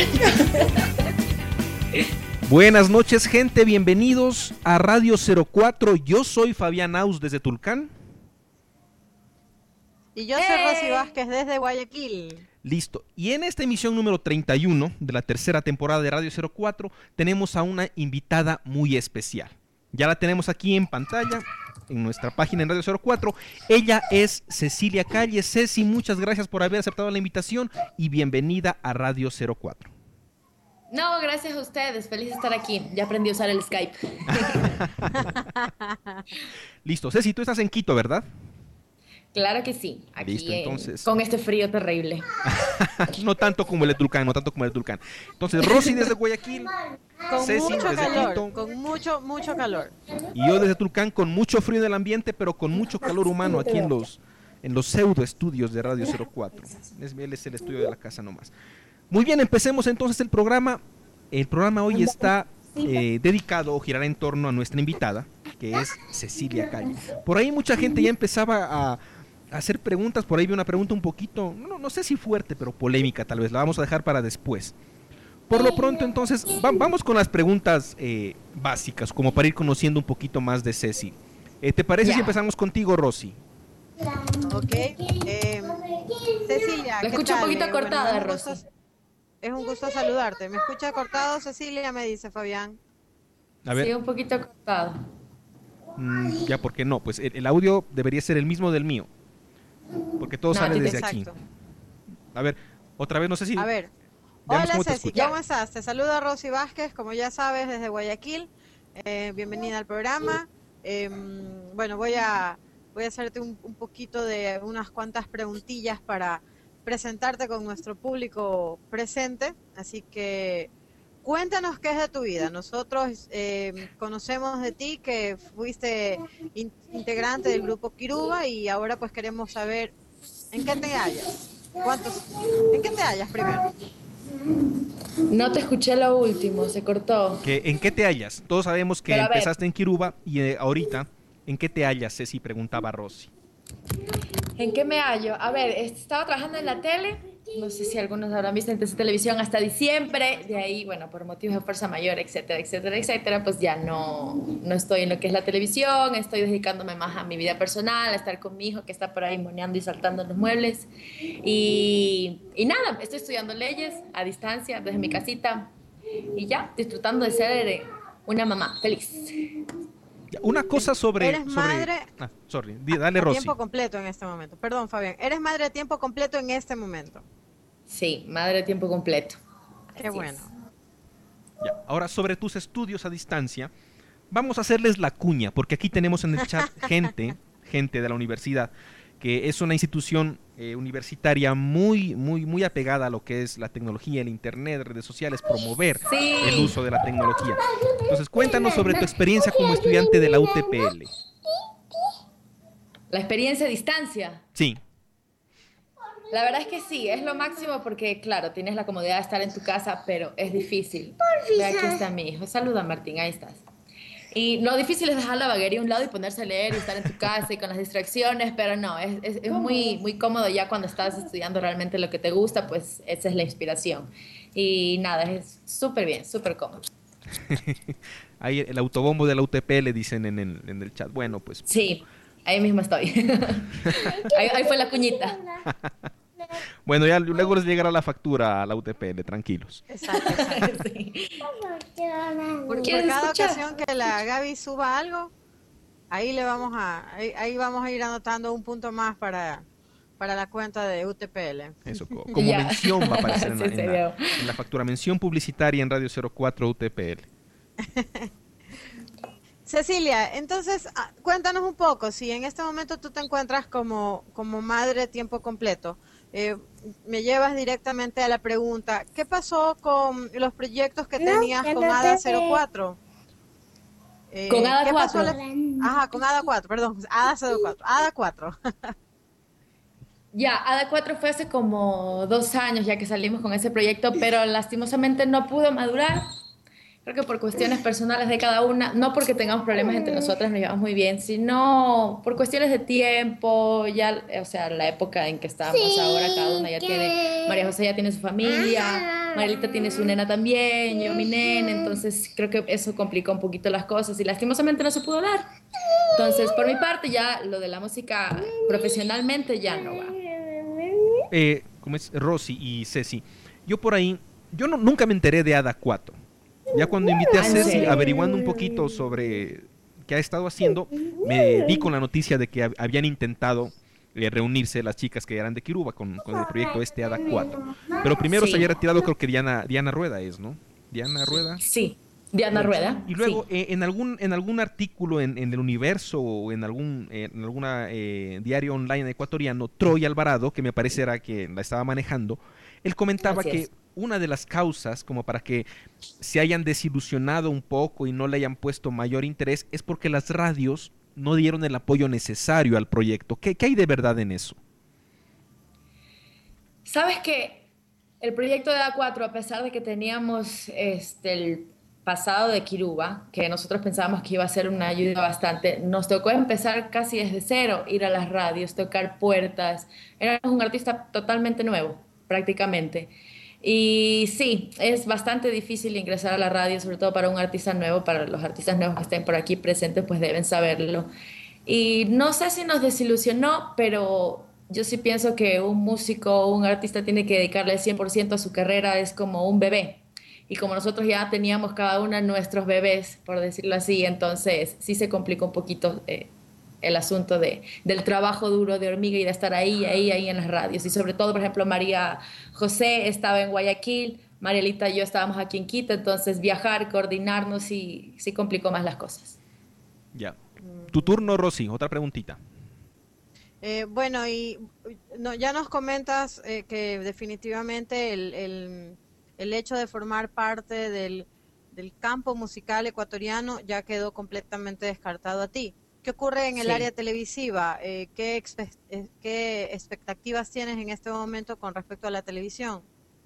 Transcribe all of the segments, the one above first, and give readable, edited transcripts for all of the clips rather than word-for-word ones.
Buenas noches, gente, bienvenidos a Radio 04. Yo soy Fabián Aus desde Tulcán. Y yo soy Rosy Vázquez desde Guayaquil. Listo. Y en esta emisión número 31 de la tercera temporada de Radio 04 tenemos a una invitada muy especial. Ya la tenemos aquí en pantalla, en nuestra página en Radio 04. Ella es Cecilia Calle. Ceci, muchas gracias por haber aceptado la invitación y bienvenida a Radio 04. No, gracias a ustedes. Feliz de estar aquí. Ya aprendí a usar el Skype. Listo. Ceci, tú estás en Quito, ¿verdad? Claro que sí. Aquí Listo, entonces. con este frío terrible. No tanto como el de Tulcán, Entonces, Rosy desde Guayaquil, Con Ceci mucho desde calor, Quito, con mucho calor. y yo desde Tulcán con mucho frío en el ambiente, pero con mucho calor humano aquí en los pseudo estudios de Radio 04. Él es el estudio de la casa nomás. Muy bien, empecemos entonces el programa. El programa hoy está dedicado o girará en torno a nuestra invitada, que es Cecilia Calle. Por ahí mucha gente ya empezaba a hacer preguntas. Por ahí vi una pregunta un poquito, no sé si fuerte, pero polémica tal vez. La vamos a dejar para después. Por lo pronto, entonces, vamos con las preguntas básicas, como para ir conociendo un poquito más de Ceci. ¿Te parece si empezamos contigo, Rosy? Ok. Cecilia, La escucho un poquito cortada, bueno, Rosy. Es un gusto saludarte. ¿Me escucha cortado, Cecilia? Me dice Fabián. A ver. Sí, un poquito cortado. Ya, ¿por qué no? Pues el audio debería ser el mismo del mío, porque todo sale desde aquí. A ver, otra vez, no sé si... A ver. Hola, Ceci, ¿cómo estás? Te saluda Rosy Vázquez, como ya sabes, desde Guayaquil. Bienvenida al programa. Bueno, voy a hacerte un poquito de unas cuantas preguntillas para presentarte con nuestro público presente. Así que cuéntanos qué es de tu vida. Nosotros conocemos de ti que fuiste integrante del grupo Kiruba y ahora pues queremos saber en qué te hallas. ¿En qué te hallas primero? No te escuché lo último, se cortó. ¿En qué te hallas? Todos sabemos que Pero empezaste en Kiruba y ahorita, ¿en qué te hallas, Ceci? Preguntaba Rosy. ¿En qué me hallo? A ver, estaba trabajando en la tele, no sé si algunos habrán visto en televisión hasta diciembre, de ahí, bueno, por motivos de fuerza mayor, etcétera, pues ya no estoy en lo que es la televisión, estoy dedicándome más a mi vida personal, a estar con mi hijo que está por ahí moneando y saltando en los muebles, y nada, estoy estudiando leyes a distancia, desde mi casita, y ya, disfrutando de ser una mamá feliz. Una cosa sobre... ¿Eres madre? Dale, Rosy. A tiempo completo en este momento. Perdón, Fabián. ¿Eres madre a tiempo completo en este momento? Sí, madre a tiempo completo. Qué bueno. Ya, ahora, sobre tus estudios a distancia, vamos a hacerles la cuña, porque aquí tenemos en el chat gente de la universidad, que es una institución universitaria muy apegada a lo que es la tecnología, el internet, redes sociales, promover el uso de la tecnología. Entonces, cuéntanos sobre tu experiencia como estudiante de la UTPL. ¿La experiencia a distancia? Sí. La verdad es que sí, es lo máximo porque, claro, tienes la comodidad de estar en tu casa, pero es difícil. Ve, aquí está mi hijo. Saluda, Martín, ahí estás. Y lo difícil es dejar la vaguería a un lado y ponerse a leer y estar en tu casa y con las distracciones, pero no, es muy cómodo ya cuando estás estudiando realmente lo que te gusta, pues esa es la inspiración. Y nada, es súper bien, súper cómodo. Ahí el autobombo de la UTPL dicen en el chat. Bueno, pues... Sí, ahí mismo estoy. ahí fue la cuñita. Bueno, ya luego les llegará la factura a la UTPL, tranquilos. Exacto. Sí. Por cada ocasión que la Gaby suba algo, ahí vamos a ir anotando un punto más para la cuenta de UTPL. Eso, como mención va a aparecer en la factura, mención publicitaria en Radio 04 UTPL. Cecilia, entonces cuéntanos un poco, si en este momento tú te encuentras como madre de tiempo completo, me llevas directamente a la pregunta, ¿qué pasó con los proyectos que tenías con ADA 04? ¿Con ADA 4? Ajá, con ADA 4, perdón, ADA 04, ADA 4. Ya, ADA 4 fue hace como 2 años ya que salimos con ese proyecto, pero lastimosamente no pudo madurar. Creo que por cuestiones personales de cada una, no porque tengamos problemas entre nosotras, nos llevamos muy bien, sino por cuestiones de tiempo, ya, o sea, la época en que estábamos ahora, cada una ya tiene, María José ya tiene su familia, Marielita tiene su nena también, yo mi nena, entonces creo que eso complicó un poquito las cosas y lastimosamente no se pudo dar. Entonces, por mi parte, ya lo de la música profesionalmente ya no va. Como es Rosy y Ceci, yo por ahí, nunca me enteré de Hada 4. Ya cuando invité a Ceci, averiguando un poquito sobre qué ha estado haciendo, me di con la noticia de que habían intentado reunirse las chicas que eran de Quiruba con el proyecto Hada 4. Pero primero se había retirado, creo que Diana Rueda es, ¿no? Diana Rueda. Sí, Diana Rueda. Y luego, sí. en algún artículo en El Universo o en alguna diario online ecuatoriano, Troy Alvarado, que me parece era que la estaba manejando, él comentaba que una de las causas como para que se hayan desilusionado un poco y no le hayan puesto mayor interés es porque las radios no dieron el apoyo necesario al proyecto. ¿Qué hay de verdad en eso? ¿Sabes qué? El proyecto de A4, a pesar de que teníamos el pasado de Quiruba, que nosotros pensábamos que iba a ser una ayuda bastante, nos tocó empezar casi desde cero, ir a las radios, tocar puertas. Éramos un artista totalmente nuevo, prácticamente. Y sí, es bastante difícil ingresar a la radio, sobre todo para un artista nuevo, para los artistas nuevos que estén por aquí presentes, pues deben saberlo. Y no sé si nos desilusionó, pero yo sí pienso que un músico o un artista tiene que dedicarle el 100% a su carrera, es como un bebé. Y como nosotros ya teníamos cada uno de nuestros bebés, por decirlo así, entonces sí se complicó un poquito el asunto del trabajo duro de hormiga y de estar ahí en las radios. Y sobre todo, por ejemplo, María José estaba en Guayaquil, Marielita y yo estábamos aquí en Quito, entonces viajar, coordinarnos y sí complicó más las cosas. Ya. Tu turno, Rosy, otra preguntita. Bueno, y ya nos comentas que definitivamente el hecho de formar parte del campo musical ecuatoriano ya quedó completamente descartado a ti. ¿Qué ocurre en el área televisiva? ¿Qué expectativas tienes en este momento con respecto a la televisión?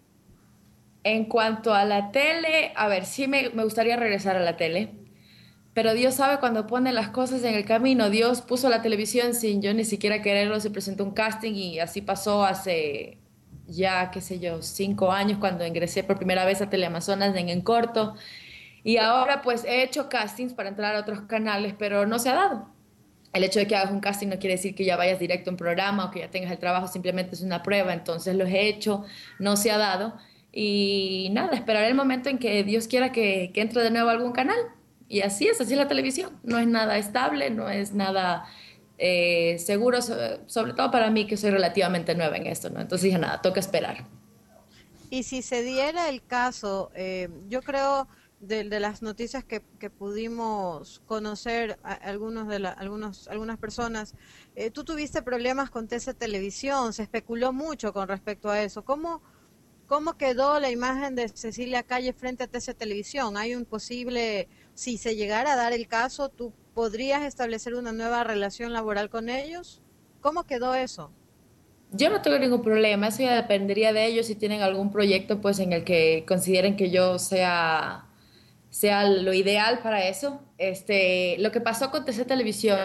En cuanto a la tele, a ver, sí me gustaría regresar a la tele, pero Dios sabe cuando pone las cosas en el camino. Dios puso la televisión sin yo ni siquiera quererlo, se presentó un casting y así pasó hace ya, qué sé yo, 5 años cuando ingresé por primera vez a Teleamazonas en corto. Y ahora pues he hecho castings para entrar a otros canales, pero no se ha dado. El hecho de que hagas un casting no quiere decir que ya vayas directo a un programa o que ya tengas el trabajo, simplemente es una prueba. Entonces los he hecho, no se ha dado. Y nada, esperaré el momento en que Dios quiera que entre de nuevo a algún canal. Y así es la televisión. No es nada estable, no es nada seguro, sobre todo para mí que soy relativamente nueva en esto, ¿no? Entonces dije, nada, toca esperar. Y si se diera el caso, yo creo... De las noticias que pudimos conocer algunas personas, tú tuviste problemas con TC Televisión, se especuló mucho con respecto a eso. ¿Cómo quedó la imagen de Cecilia Calle frente a TC Televisión? ¿Hay un posible, si se llegara a dar el caso, tú podrías establecer una nueva relación laboral con ellos? ¿Cómo quedó eso? Yo no tengo ningún problema, eso ya dependería de ellos si tienen algún proyecto pues en el que consideren que yo sea lo ideal para eso. Lo que pasó con TC Televisión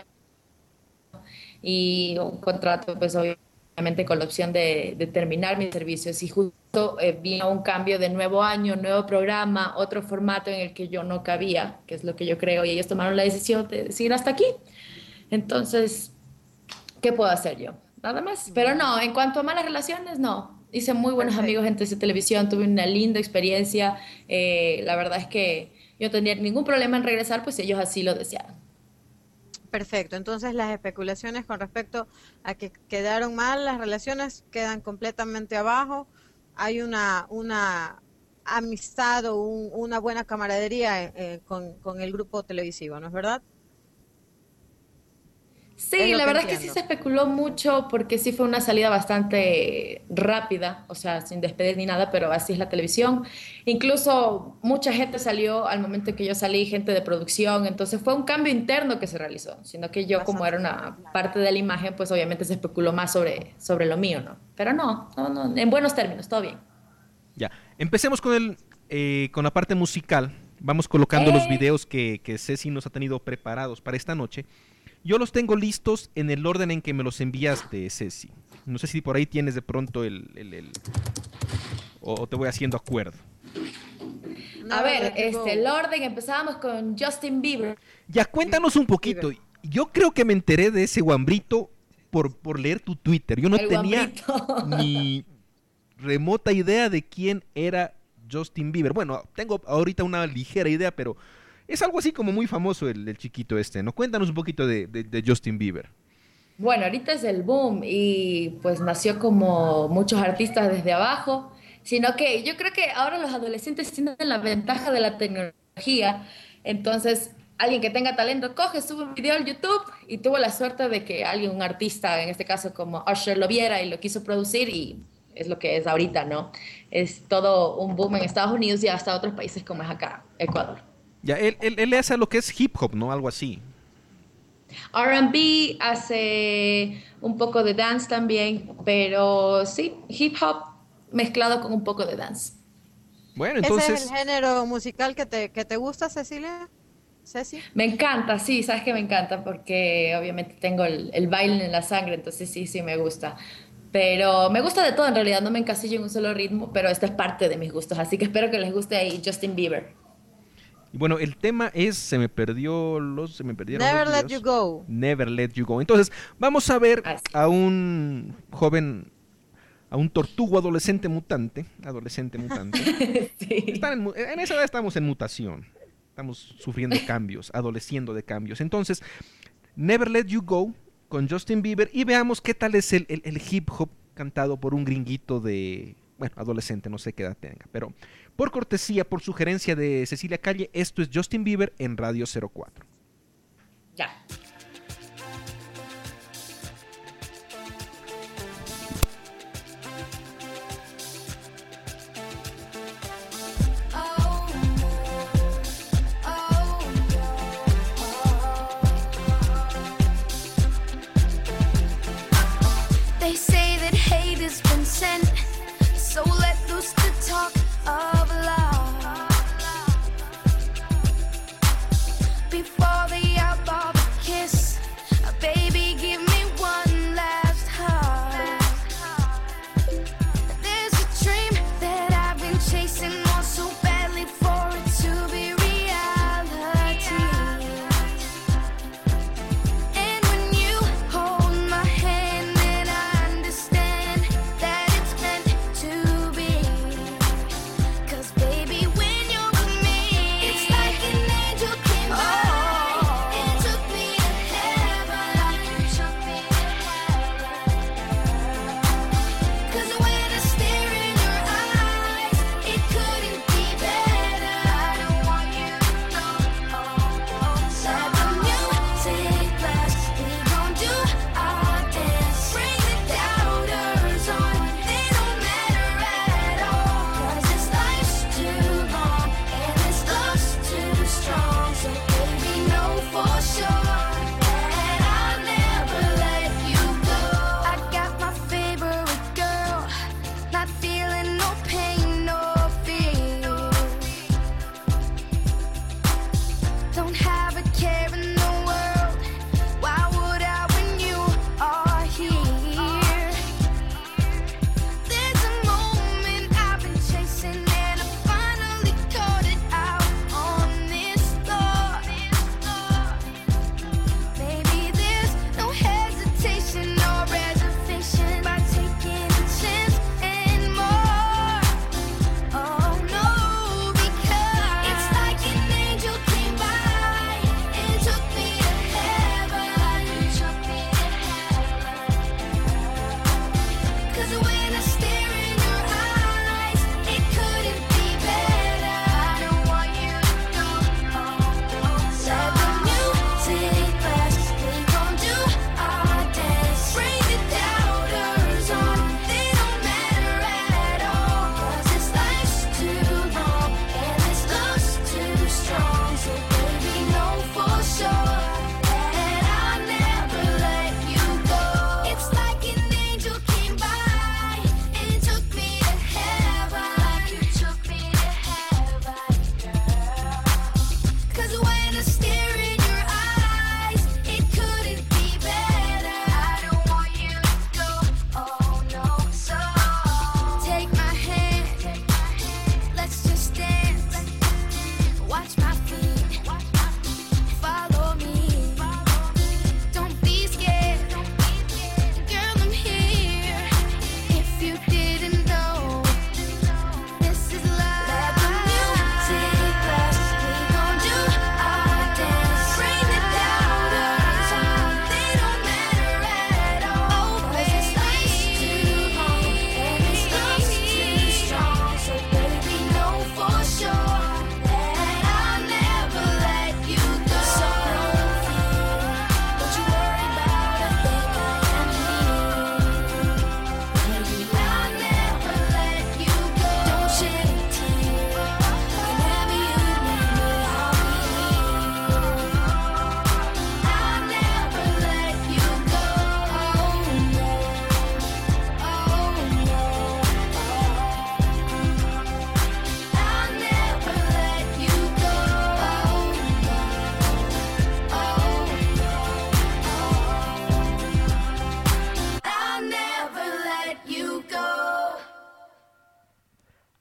y un contrato, pues obviamente con la opción de terminar mis servicios, y justo vino un cambio de nuevo año, nuevo programa, otro formato en el que yo no cabía, que es lo que yo creo, y ellos tomaron la decisión de decir hasta aquí. Entonces, ¿qué puedo hacer yo? Nada más. Pero no, en cuanto a malas relaciones, no. Hice muy buenos amigos en TC Televisión, tuve una linda experiencia. La verdad es que yo no tenía ningún problema en regresar, pues ellos así lo desearon. Perfecto, entonces las especulaciones con respecto a que quedaron mal las relaciones quedan completamente abajo. Hay una amistad o una buena camaradería con el grupo televisivo, ¿no es verdad? Sí, la verdad es que sí se especuló mucho porque sí fue una salida bastante rápida, o sea, sin despedir ni nada, pero así es la televisión. Incluso mucha gente salió al momento en que yo salí, gente de producción, entonces fue un cambio interno que se realizó, sino que yo como era una parte de la imagen, pues obviamente se especuló más sobre lo mío, ¿no? Pero no, en buenos términos, todo bien. Ya, empecemos con la parte musical. Vamos colocando los videos que Ceci nos ha tenido preparados para esta noche. Yo los tengo listos en el orden en que me los enviaste, Ceci. No sé si por ahí tienes de pronto o te voy haciendo acuerdo. A ver, el orden, empezábamos con Justin Bieber. Ya, cuéntanos un poquito. Yo creo que me enteré de ese guambrito por leer tu Twitter. Yo no tenía ni remota idea de quién era Justin Bieber. Bueno, tengo ahorita una ligera idea, pero es algo así como muy famoso el chiquito este, ¿no? Cuéntanos un poquito de Justin Bieber. Bueno, ahorita es el boom y pues nació como muchos artistas desde abajo, sino que yo creo que ahora los adolescentes tienen la ventaja de la tecnología, entonces alguien que tenga talento coge, sube un video al YouTube y tuvo la suerte de que un artista, en este caso como Usher, lo viera y lo quiso producir y es lo que es ahorita, ¿no? Es todo un boom en Estados Unidos y hasta otros países como es acá, Ecuador. Ya, él hace lo que es hip hop, ¿no? Algo así. R&B, hace un poco de dance también, pero sí, hip hop mezclado con un poco de dance. Bueno, entonces... ¿Ese es el género musical que te gusta, Cecilia? ¿Ceci? Me encanta, sí, sabes que me encanta porque obviamente tengo el baile en la sangre, entonces sí me gusta. Pero me gusta de todo en realidad, no me encasillo en un solo ritmo, pero esta es parte de mis gustos, así que espero que les guste ahí Justin Bieber. Y bueno, el tema es, se me perdieron Never Let You Go. Never Let You Go. Entonces, vamos a ver a un joven, a un tortugo adolescente mutante. Sí. En esa edad estamos en mutación. Estamos sufriendo cambios, adoleciendo de cambios. Entonces, Never Let You Go con Justin Bieber y veamos qué tal es el hip hop cantado por un gringuito de, bueno, adolescente, no sé qué edad tenga, pero por cortesía, por sugerencia de Cecilia Calle, esto es Justin Bieber en Radio 04. Ya. They say that hate has been sent, so let loose the talk of love. Before the outlaw kiss, baby, give me one last hug. There's a dream that I've been chasing, want so badly for it to be reality. And when you hold my hand, then I understand that it's meant to be.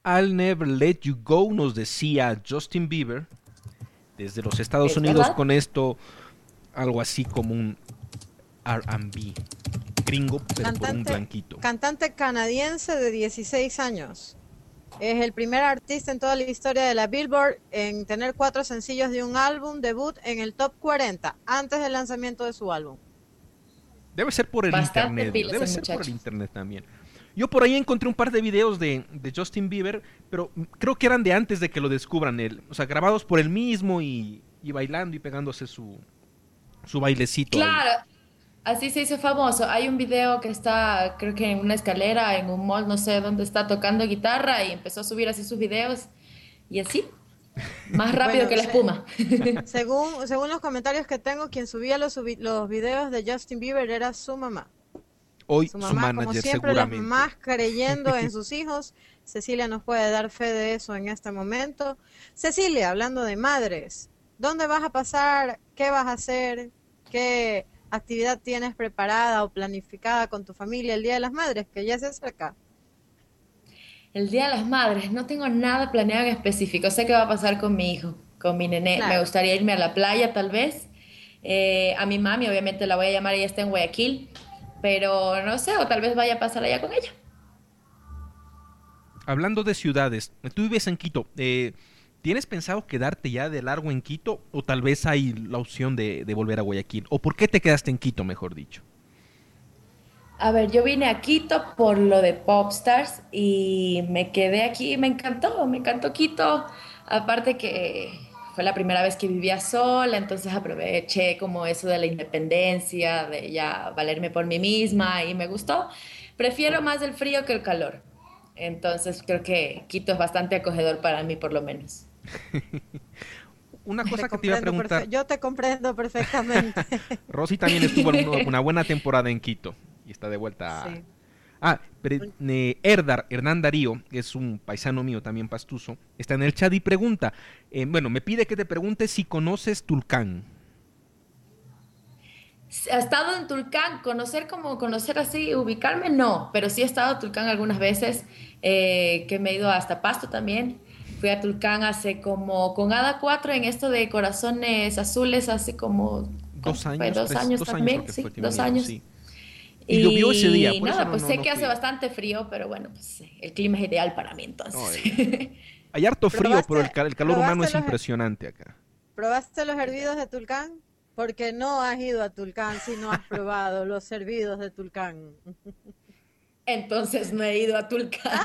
I'll Never Let You Go, nos decía Justin Bieber, desde los Estados Unidos, verdad? con esto, algo así como un R&B gringo, pero por un blanquito. Cantante canadiense de 16 años. Es el primer artista en toda la historia de la Billboard en tener 4 sencillos de un álbum debut en el top 40 antes del lanzamiento de su álbum. Debe ser por el Bastante internet, pilas debe el ser muchacho. por el internet también. Yo por ahí encontré un par de videos de Justin Bieber, pero creo que eran de antes de que lo descubran él. O sea, grabados por él mismo y bailando y pegándose su bailecito. Claro, ahí. así se hizo famoso. Hay un video que está, creo que en una escalera, en un mall, no sé dónde está tocando guitarra y empezó a subir así sus videos y así, más rápido Bueno, que la espuma. Según los comentarios que tengo, quien subía los videos de Justin Bieber era su mamá. Hoy Su su mamá, como manager siempre, las seguramente. mamás creyendo en sus hijos. Cecilia nos puede dar fe de eso en este momento. Cecilia, hablando de madres, ¿dónde vas a pasar? ¿Qué vas a hacer? ¿Qué actividad tienes preparada o planificada con tu familia el Día de las Madres, que ya se acerca? El Día de las Madres, no tengo nada planeado en específico. Sé qué va a pasar con mi hijo, con mi nené. Me Claro. gustaría irme a la playa, tal vez. A mi mami, obviamente, la voy a llamar, ella está en Guayaquil. Pero no sé, o tal vez vaya a pasar allá con ella. Hablando de ciudades, tú vives en Quito. ¿Tienes pensado quedarte ya de largo en Quito o tal vez hay la opción de volver a Guayaquil? ¿O por qué te quedaste en Quito, mejor dicho? A ver, yo vine a Quito por lo de Popstars y me quedé aquí, me encantó Quito. Aparte que fue la primera vez que vivía sola, entonces aproveché como eso de la independencia, de ya valerme por mí misma y me gustó. Prefiero más el frío que el calor. Entonces creo que Quito es bastante acogedor para mí, por lo menos. Una cosa que te iba a preguntar. Yo te comprendo perfectamente. Rosy también estuvo una buena temporada en Quito y está de vuelta. Sí. Pero Hernán Darío, que es un paisano mío también pastuso, está en el chat y pregunta, me pide que te pregunte si conoces Tulcán. ¿He estado en Tulcán? Conocer así, ubicarme, no, pero sí he estado en Tulcán algunas veces, que me he ido hasta Pasto también. Fui a Tulcán hace como, con Ada 4 en esto de Corazones Azules, hace como 2 años. fue, 2 años también, sí, 2 años. Sí. Y llovió ese día, por nada, eso pues sé que hace fui. bastante frío, pero bueno, pues el clima es ideal para mí entonces. Hay harto frío, pero el calor humano es los- impresionante acá. ¿Probaste los hervidos de Tulcán? Porque no has ido a Tulcán si no has probado los hervidos de Tulcán. Entonces no he ido a Tulcán.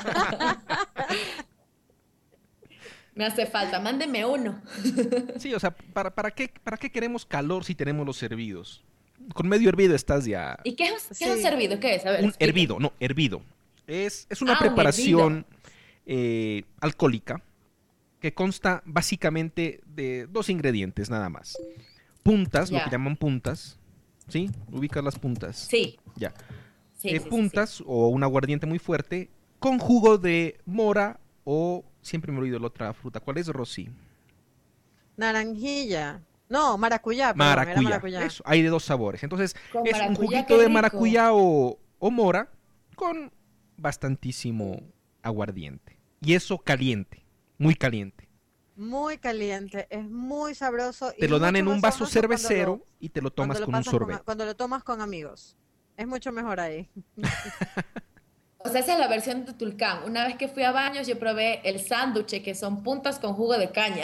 Me hace falta, mándeme uno. Sí, o sea, ¿para qué queremos calor si tenemos los hervidos? Con medio hervido estás ya. ¿Y qué es Sí. un servido? ¿Qué es? A ver, Un explícame. hervido. Es una Un preparación alcohólica que consta básicamente de 2 ingredientes nada más. Puntas, lo Ya. que llaman puntas, ¿sí? Ubicas las puntas. Sí. Ya. Sí, sí, Puntas o un aguardiente muy fuerte con jugo de mora o, siempre me olvido la otra fruta. ¿Cuál es, Rosy? Naranjilla. No, maracuyá. Perdón, era Maracuyá. maracuyá. Eso, hay de 2 sabores. Entonces, Con es un maracuyá, juguito qué de rico. maracuyá o mora con bastantísimo aguardiente. Y eso caliente, muy caliente. Muy caliente, es muy sabroso. Te y lo dan mucho en un más vaso sabroso cuando cervecero y te lo tomas cuando lo con un pasas sorbet. cuando lo tomas con amigos. Es mucho mejor ahí. O sea, esa es la versión de Tulcán. Una vez que fui a Baños, yo probé el sándwich, que son puntas con jugo de caña.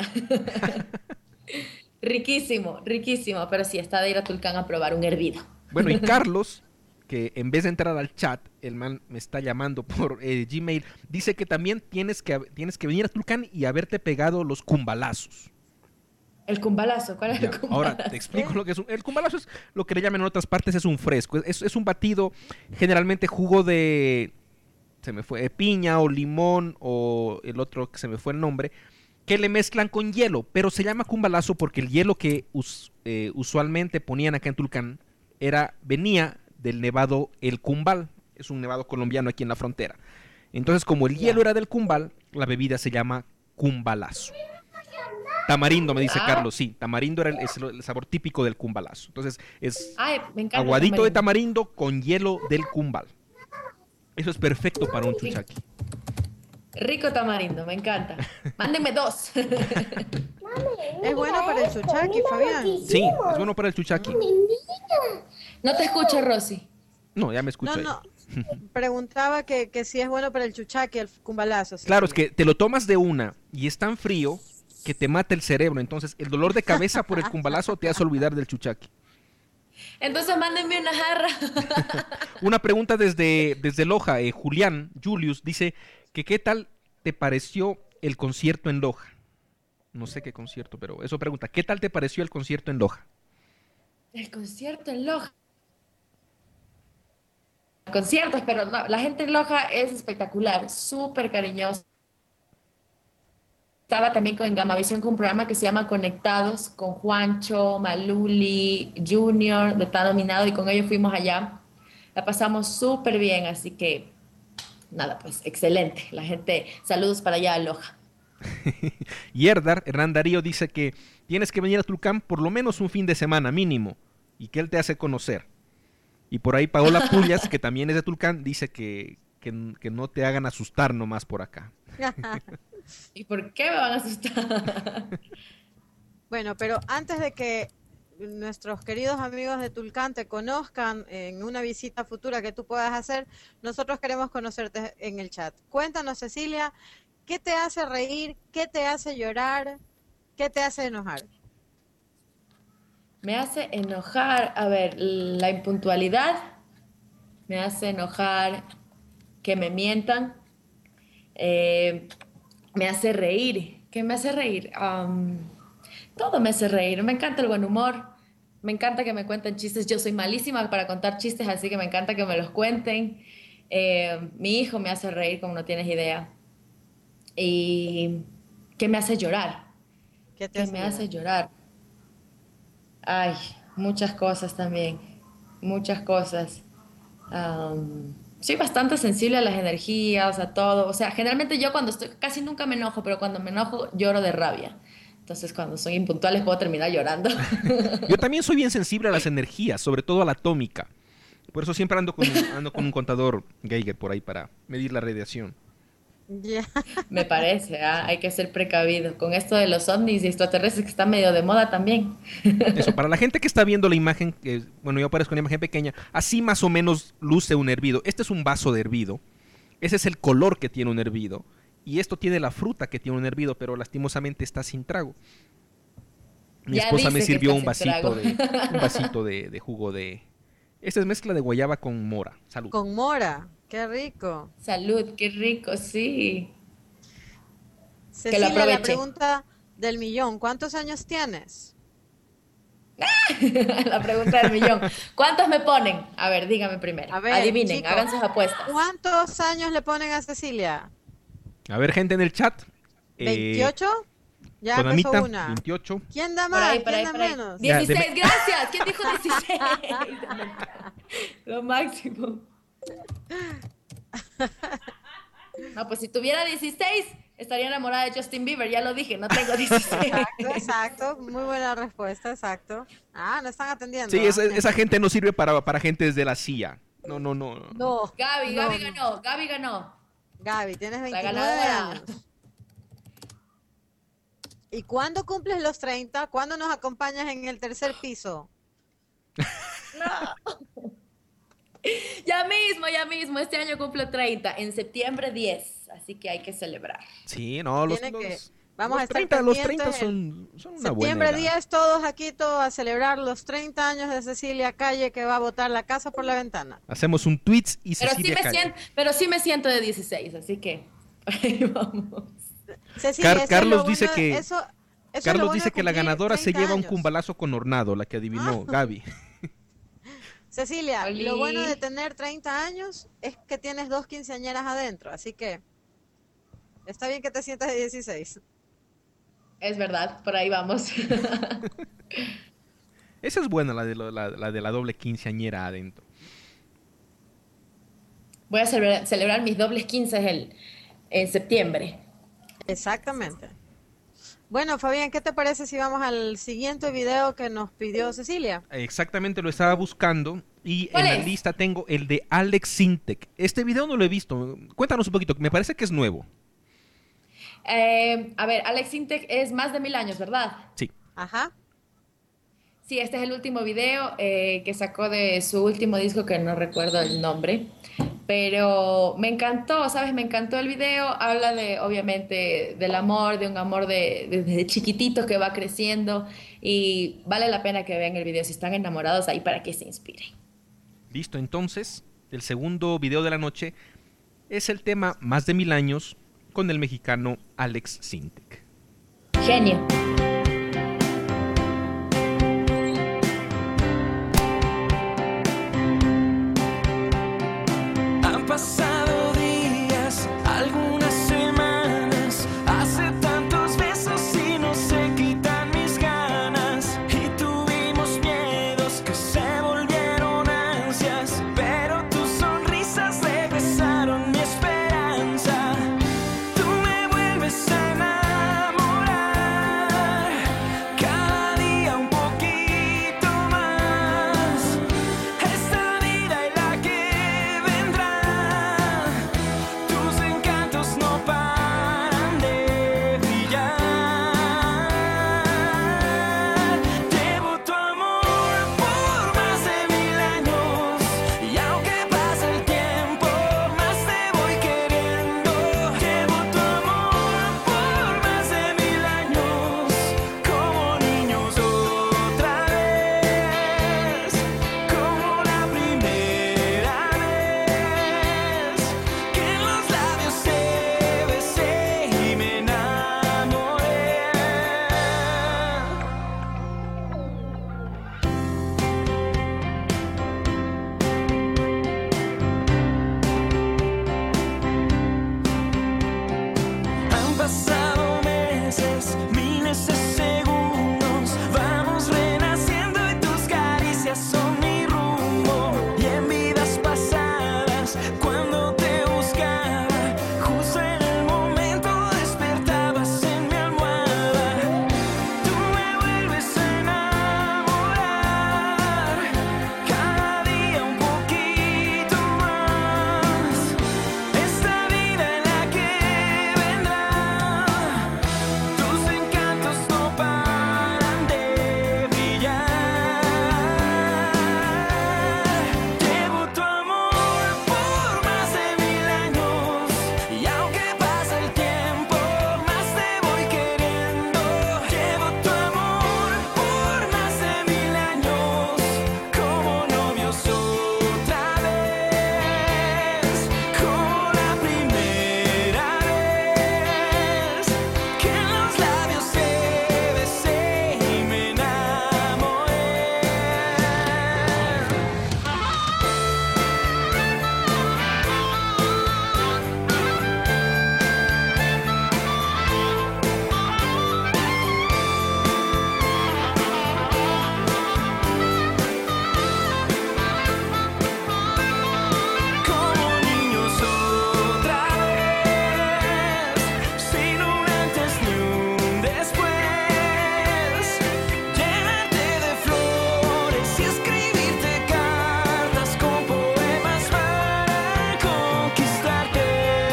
Riquísimo, riquísimo. Pero sí, está de ir a Tulcán a probar un hervido. Bueno, y Carlos, que en vez de entrar al chat, el man me está llamando por Gmail, dice que también tienes que venir a Tulcán y haberte pegado los cumbalazos. El cumbalazo, ¿cuál es Ya, el cumbalazo? ahora te explico lo que es el cumbalazo. Es lo que le llaman en otras partes, es un fresco. Es un batido, generalmente jugo de piña o limón o el otro que se me fue el nombre, que le mezclan con hielo, pero se llama cumbalazo porque el hielo que usualmente ponían acá en Tulcán venía del nevado El Cumbal. Es un nevado colombiano aquí en la frontera. Entonces, como el hielo era del Cumbal, la bebida se llama cumbalazo. Tamarindo, me dice Carlos, sí, tamarindo es el sabor típico del cumbalazo. Entonces, es Ay, me encanta el aguadito de tamarindo con hielo del Cumbal. Eso es perfecto para un Sí. chuchaqui. Rico tamarindo, me encanta. Mándenme 2. Es bueno para el chuchaqui, Fabián. Sí, es bueno para el chuchaqui. No te escucho, Rosy. No, ya me escucho. No. Preguntaba que si es bueno para el chuchaqui, el cumbalazo. Claro, es que te lo tomas de una y es tan frío que te mata el cerebro. Entonces, el dolor de cabeza por el cumbalazo te hace olvidar del chuchaqui. Entonces, mándenme una jarra. Una pregunta desde Loja. Julius, dice que ¿qué tal te pareció el concierto en Loja? No sé qué concierto, pero eso pregunta. ¿Qué tal te pareció el concierto en Loja? El concierto en Loja. Conciertos, pero no, la gente en Loja es espectacular, súper cariñosa. Estaba también en Gamavisión con un programa que se llama Conectados, con Juancho, Maluli, Junior, de Está Dominado, y con ellos fuimos allá. La pasamos súper bien, así que nada, pues excelente. La gente, saludos para allá a Loja. Y Hernán Darío dice que tienes que venir a Tulcán por lo menos un fin de semana mínimo y que él te hace conocer. Y por ahí Paola Pullas, que también es de Tulcán, dice que no te hagan asustar nomás por acá. ¿Y por qué me van a asustar? Bueno, pero antes de que nuestros queridos amigos de Tulcán te conozcan en una visita futura que tú puedas hacer, nosotros queremos conocerte en el chat. Cuéntanos, Cecilia, ¿qué te hace reír? ¿Qué te hace llorar? ¿Qué te hace enojar? Me hace enojar, a ver, la impuntualidad, me hace enojar que me mientan, me hace reír. ¿Qué me hace reír? Todo me hace reír. Me encanta el buen humor, me encanta que me cuenten chistes. Yo soy malísima para contar chistes, así que me encanta que me los cuenten. Mi hijo me hace reír como no tienes idea. Y ¿qué me hace llorar? ¿Qué me hace llorar? Ay, muchas cosas también, muchas cosas. Soy bastante sensible a las energías, a todo. O sea, generalmente yo cuando estoy, casi nunca me enojo, pero cuando me enojo lloro de rabia. Entonces cuando soy impuntuales puedo terminar llorando. Yo también soy bien sensible a las energías, sobre todo a la atómica. Por eso siempre ando con un contador Geiger por ahí para medir la radiación. Yeah. Me parece, hay que ser precavido con esto de los ovnis y extraterrestres que está medio de moda también. Eso, para la gente que está viendo la imagen, bueno, yo aparezco en una imagen pequeña, así más o menos luce un hervido. Este es un vaso de hervido, ese es el color que tiene un hervido, y esto tiene la fruta que tiene un hervido, pero lastimosamente está sin trago. Mi esposa me sirvió un vasito de jugo de... Esta es mezcla de guayaba con mora. Salud. Con mora. Qué rico. Salud, qué rico, sí. Cecilia, la pregunta del millón. ¿Cuántos años tienes? La pregunta del millón. ¿Cuántos me ponen? A ver, dígame primero. A ver, adivinen, chicos, hagan sus apuestas. ¿Cuántos años le ponen a Cecilia? A ver, gente en el chat. ¿28? Ya con empezó Anita, una. 28. ¿Quién da más? ¿Quién da menos? 16, gracias. ¿Quién dijo 16? Lo máximo. No, pues si tuviera 16, estaría enamorada de Justin Bieber, ya lo dije, no tengo 16. Exacto, muy buena respuesta, exacto. Ah, no están atendiendo. Sí, esa gente no sirve para gente desde la CIA. No. Gaby ganó. Gaby, tienes 29 años. ¿Y cuándo cumples los 30? ¿Cuándo nos acompañas en el tercer piso? No. Ya mismo, este año cumplo 30, en septiembre 10, así que hay que celebrar. Sí, no, vamos los a 30 son una buena edad. Septiembre 10, todos a celebrar los 30 años de Cecilia Calle, que va a botar la casa por la ventana. Hacemos un tweet y Cecilia Calle. Pero sí me siento de 16, así que ahí vamos. Cecilia, Carlos dice que la ganadora se lleva un cumbalazo con hornado, la que adivinó, Gaby. Cecilia, lo bueno de tener 30 años es que tienes 2 quinceañeras adentro, así que está bien que te sientas de 16. Es verdad, por ahí vamos. Esa es buena, la de la doble quinceañera adentro. Voy a celebrar mis dobles 15 en septiembre. Exactamente. Bueno, Fabián, ¿qué te parece si vamos al siguiente video que nos pidió Cecilia? Exactamente, lo estaba buscando y en la lista tengo el de Alex Sintek. Este video no lo he visto. Cuéntanos un poquito, me parece que es nuevo. A ver, Alex Sintek es más de 1000 años, ¿verdad? Sí. Ajá. Sí, este es el último video que sacó de su último disco, que no recuerdo el nombre, pero me encantó, ¿sabes? Me encantó el video. Habla de, obviamente, del amor, de un amor desde chiquitito que va creciendo, y vale la pena que vean el video si están enamorados ahí para que se inspiren. Listo, entonces, el segundo video de la noche es el tema Más de 1000 años con el mexicano Alex Sintek. Genio. Han pasado días, algunas semanas, hace tantos besos y no se quitan mis ganas. Y tuvimos miedos que se volvieron ansias, pero tus sonrisas regresaron mi esperanza. Tú me vuelves a enamorar, cada día un poquito más. Esta vida y la que vendrá, tus encantos no paran de brillar. Llevo tu amor por más de 1000 años, y aunque pase el tiempo, más te voy queriendo. Llevo tu amor por más de 1000 años, como niños otra vez, como la primera vez que en los labios te besé y me enamoré. Han pasado meses, miles de segundos, vamos renaciendo y tus caricias son mi rumbo. Y en vidas pasadas, cuando te buscaba, justo en el momento despertabas en mi almohada. Tú me vuelves a enamorar, cada día un poquito más. Esta vida en la que vendrá, tus encantos no paran de brillar. Llevo tu amor por más de 1000 años, y aunque pase el tiempo, más te voy queriendo. Llevo tu amor por más de 1000 años, como novios otra vez, como la primera vez que en los labios te besé y me enamoré. Como niños otra vez, sin un antes ni un después. Llenarte de flores y escribirte cartas con poemas para conquistarte.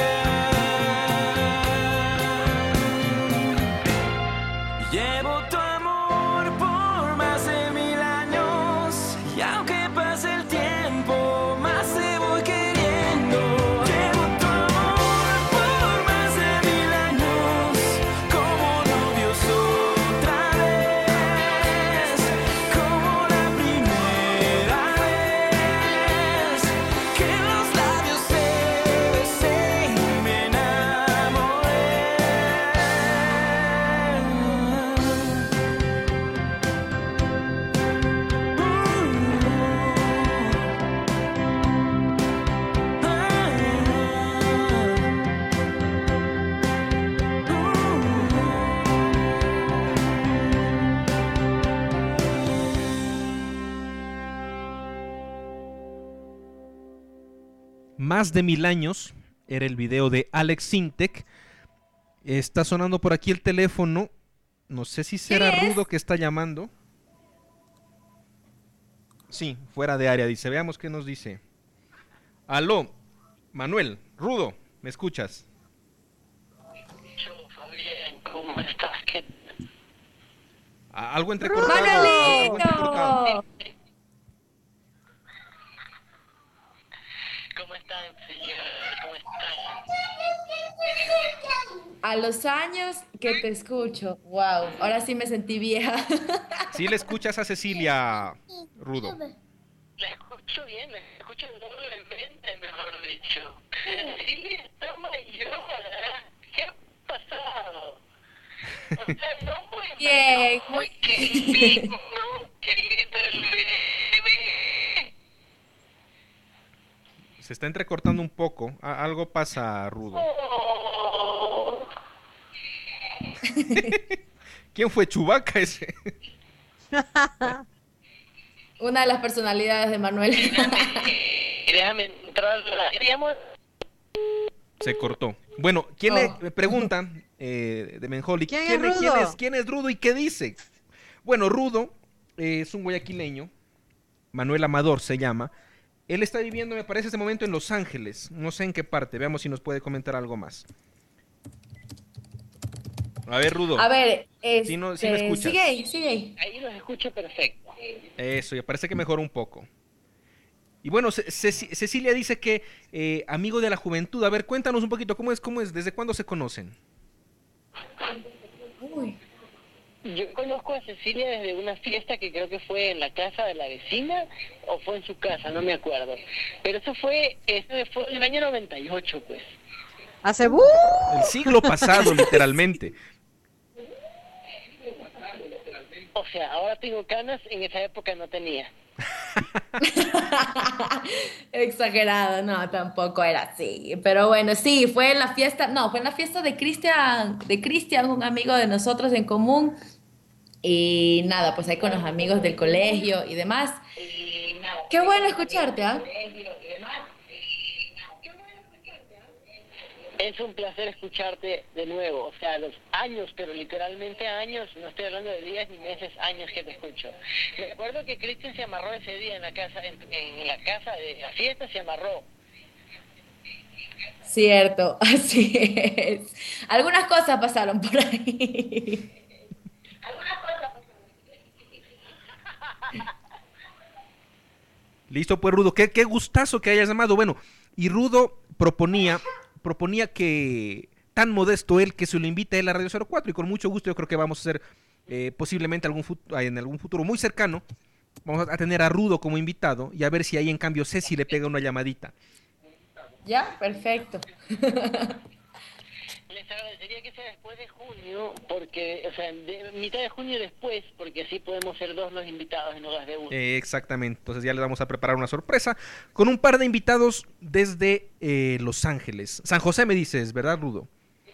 Llevo tu amor por más de 1000 años, y aunque pase el tiempo, más te voy queriendo. Llevo tu amor por más de 1000 años, como novios otra vez, como la primera vez que en los labios te besé y me enamoré. Más de 1000 años era el video de Alex Sintek. Está sonando por aquí el teléfono. No sé si será ¿Quién es? Rudo que está llamando. Sí, fuera de área, dice. Veamos qué nos dice. Aló, Manuel, Rudo, ¿me escuchas? ¿cómo estás? ¿Qué? Algo entrecortado. Algo entrecortado. ¿Cómo están, señor? ¿Cómo están? A los años que te escucho, wow, ahora sí me sentí vieja. Sí le escuchas a Cecilia, Rudo. La escucho bien, la escucho doblemente, mejor dicho. Sí, está mayor, ¿qué ha pasado? O sea, no muy Bien, mayor, muy querido, qué lindo el bebé. Se está entrecortando un poco. Algo pasa, Rudo. Oh. ¿Quién fue Chewbacca ese? una de las personalidades de Manuel. Déjame entrar. Se cortó. Bueno, me preguntan de Menjoli, ¿quién es Rudo y qué dice? Bueno, Rudo es un guayaquileño, Manuel Amador se llama. Él está viviendo, me parece, ese momento en Los Ángeles. No sé en qué parte. Veamos si nos puede comentar algo más. A ver, Rudo. A ver, si me escuchas. Sigue. Ahí los escucho perfecto. Eso, ya parece que mejoró un poco. Y bueno, Cecilia dice que amigo de la juventud. A ver, cuéntanos un poquito, ¿cómo es? ¿Desde cuándo se conocen? Uy. Yo conozco a Cecilia desde una fiesta que creo que fue en la casa de la vecina o fue en su casa, no me acuerdo. Pero eso fue en el año 98, pues. Hace el siglo pasado, literalmente. O sea, ahora tengo canas, en esa época no tenía. Exagerado, no, tampoco era así. Pero bueno, sí, fue en la fiesta de Cristian, un amigo de nosotros en común. Y nada, pues ahí con los amigos del colegio y demás. Qué bueno escucharte, ¿ah? Es un placer escucharte de nuevo, o sea, los años, pero literalmente años, no estoy hablando de días ni meses, años que te escucho. Me acuerdo que Cristian se amarró ese día en la casa de la fiesta, se amarró. Cierto, así es. Algunas cosas pasaron por ahí. Listo, pues, Rudo, qué gustazo que hayas llamado. Bueno, y Rudo proponía que, tan modesto él, que se lo invite a él a Radio 04, y con mucho gusto yo creo que vamos a hacer posiblemente en algún futuro muy cercano, vamos a tener a Rudo como invitado y a ver si ahí en cambio Ceci le pega una llamadita. Ya, perfecto. Les agradecería que sea después de junio, porque, o sea, de mitad de junio después, porque así podemos ser dos los invitados en lugar de uno. Exactamente, entonces ya les vamos a preparar una sorpresa con un par de invitados desde Los Ángeles. San José me dices, ¿verdad, Rudo?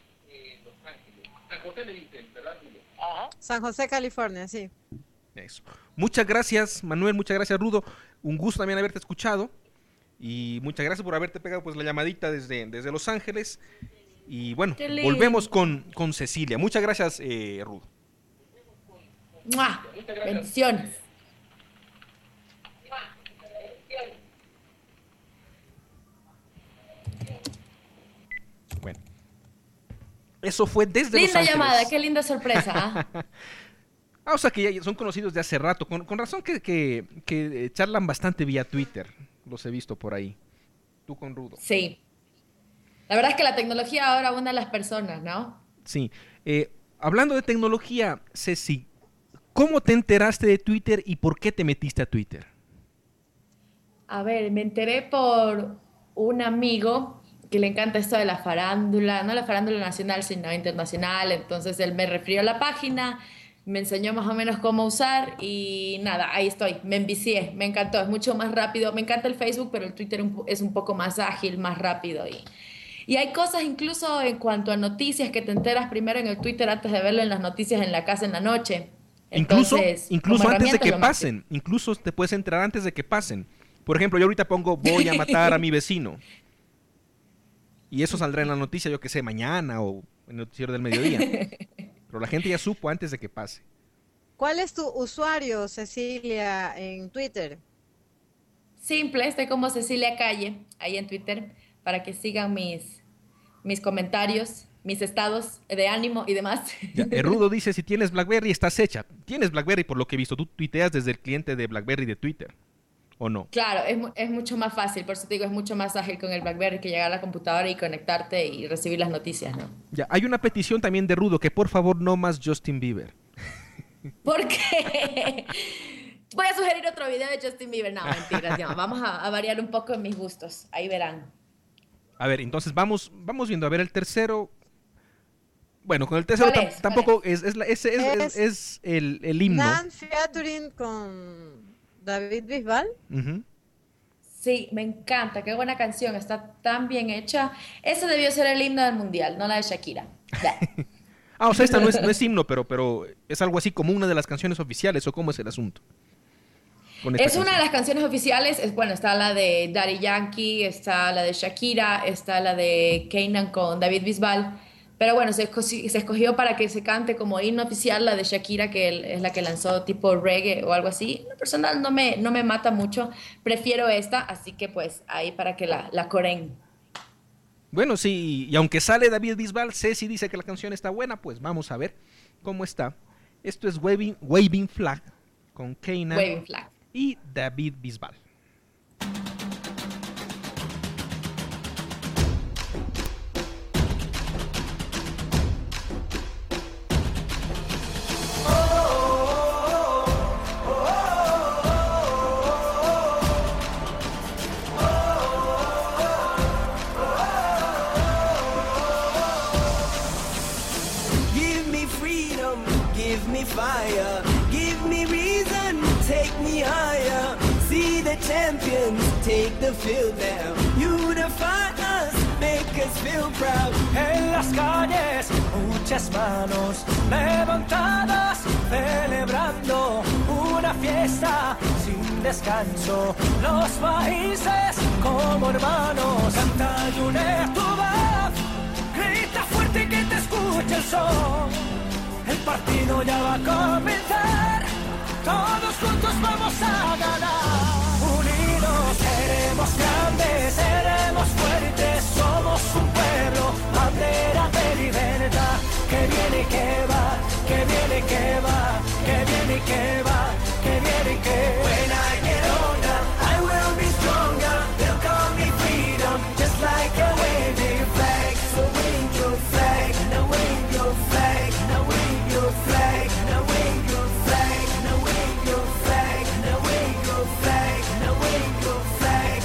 San José me dices, ¿verdad, Rudo? Ajá. San José, California, sí. Eso. Muchas gracias, Manuel, muchas gracias, Rudo. Un gusto también haberte escuchado y muchas gracias por haberte pegado pues la llamadita desde Los Ángeles. Y bueno, volvemos con Cecilia. Muchas gracias, Rudo. ¡Mua! Bendiciones. Bueno, eso fue desde Linda Los Ángeles. llamada, qué linda sorpresa. O sea que ya son conocidos de hace rato. Con razón que charlan bastante vía Twitter. Los he visto por ahí. Tú con Rudo. Sí. La verdad es que la tecnología ahora une a las personas, ¿no? Sí. Hablando de tecnología, Ceci, ¿cómo te enteraste de Twitter y por qué te metiste a Twitter? A ver, me enteré por un amigo que le encanta esto de la farándula, no la farándula nacional, sino internacional. Entonces él me refirió a la página, me enseñó más o menos cómo usar y nada, ahí estoy, me envicié, me encantó, es mucho más rápido. Me encanta el Facebook, pero el Twitter es un poco más ágil, más rápido y hay cosas incluso en cuanto a noticias que te enteras primero en el Twitter antes de verlo en las noticias en la casa en la noche. Entonces, incluso antes de que pasen, incluso te puedes enterar antes de que pasen. Por ejemplo, yo ahorita pongo voy a matar a mi vecino. Y eso saldrá en la noticia, yo que sé, mañana o en el noticiero del mediodía. Pero la gente ya supo antes de que pase. ¿Cuál es tu usuario, Cecilia, en Twitter? Simple, estoy como Cecilia Calle, ahí en Twitter, para que sigan mis comentarios mis estados de ánimo y demás. Ya, Rudo dice, si tienes BlackBerry estás hecha. Tienes BlackBerry por lo que he visto. Tú tuiteas desde el cliente de BlackBerry de Twitter, ¿o no? Claro, es mucho más fácil, por eso te digo, es mucho más ágil con el BlackBerry que llegar a la computadora y conectarte y recibir las noticias, ¿no? Ya, hay una petición también de Rudo, que por favor no más Justin Bieber. ¿Por qué? Voy a sugerir otro video de Justin Bieber. No, mentiras, no. Vamos a variar un poco en mis gustos. Ahí verán. A ver, entonces vamos viendo. A ver, el tercero. Bueno, con el tercero tampoco es el himno. Nan featuring con David Bisbal. Uh-huh. Sí, me encanta. Qué buena canción. Está tan bien hecha. Ese debió ser el himno del mundial, no la de Shakira. O sea, esta no es himno, pero es algo así como una de las canciones oficiales, ¿o cómo es el asunto? Es una de las canciones oficiales. Bueno, está la de Daddy Yankee, está la de Shakira, está la de Kanan con David Bisbal. Pero bueno, se escogió para que se cante como himno oficial la de Shakira, que es la que lanzó tipo reggae o algo así. En lo personal no me mata mucho. Prefiero esta, así que pues ahí para que la coreen. Bueno, sí, y aunque sale David Bisbal, Ceci dice que la canción está buena, pues vamos a ver cómo está. Esto es Waving Flag con Kanan Waving Flag y David Bisbal. Fire, give me reason, take me higher. See the champions take the field now. Unify us, make us feel proud. En las calles, muchas manos levantadas, celebrando una fiesta sin descanso. Los países como hermanos, canta y une tu voz, grita fuerte que te escuche el sol. El partido ya va a comenzar, todos juntos vamos a ganar. Unidos seremos grandes, seremos fuertes, somos un pueblo, bandera de libertad. Que viene y que va, que viene y que va, que viene y que va, que viene y que va. When I get older, I will be stronger, they'll call me freedom, just like a waving flag. So wave your flag, now wave your flag, now wave your flag, now wave your flag, now wave your flag, now wave your flag, now wave your flag.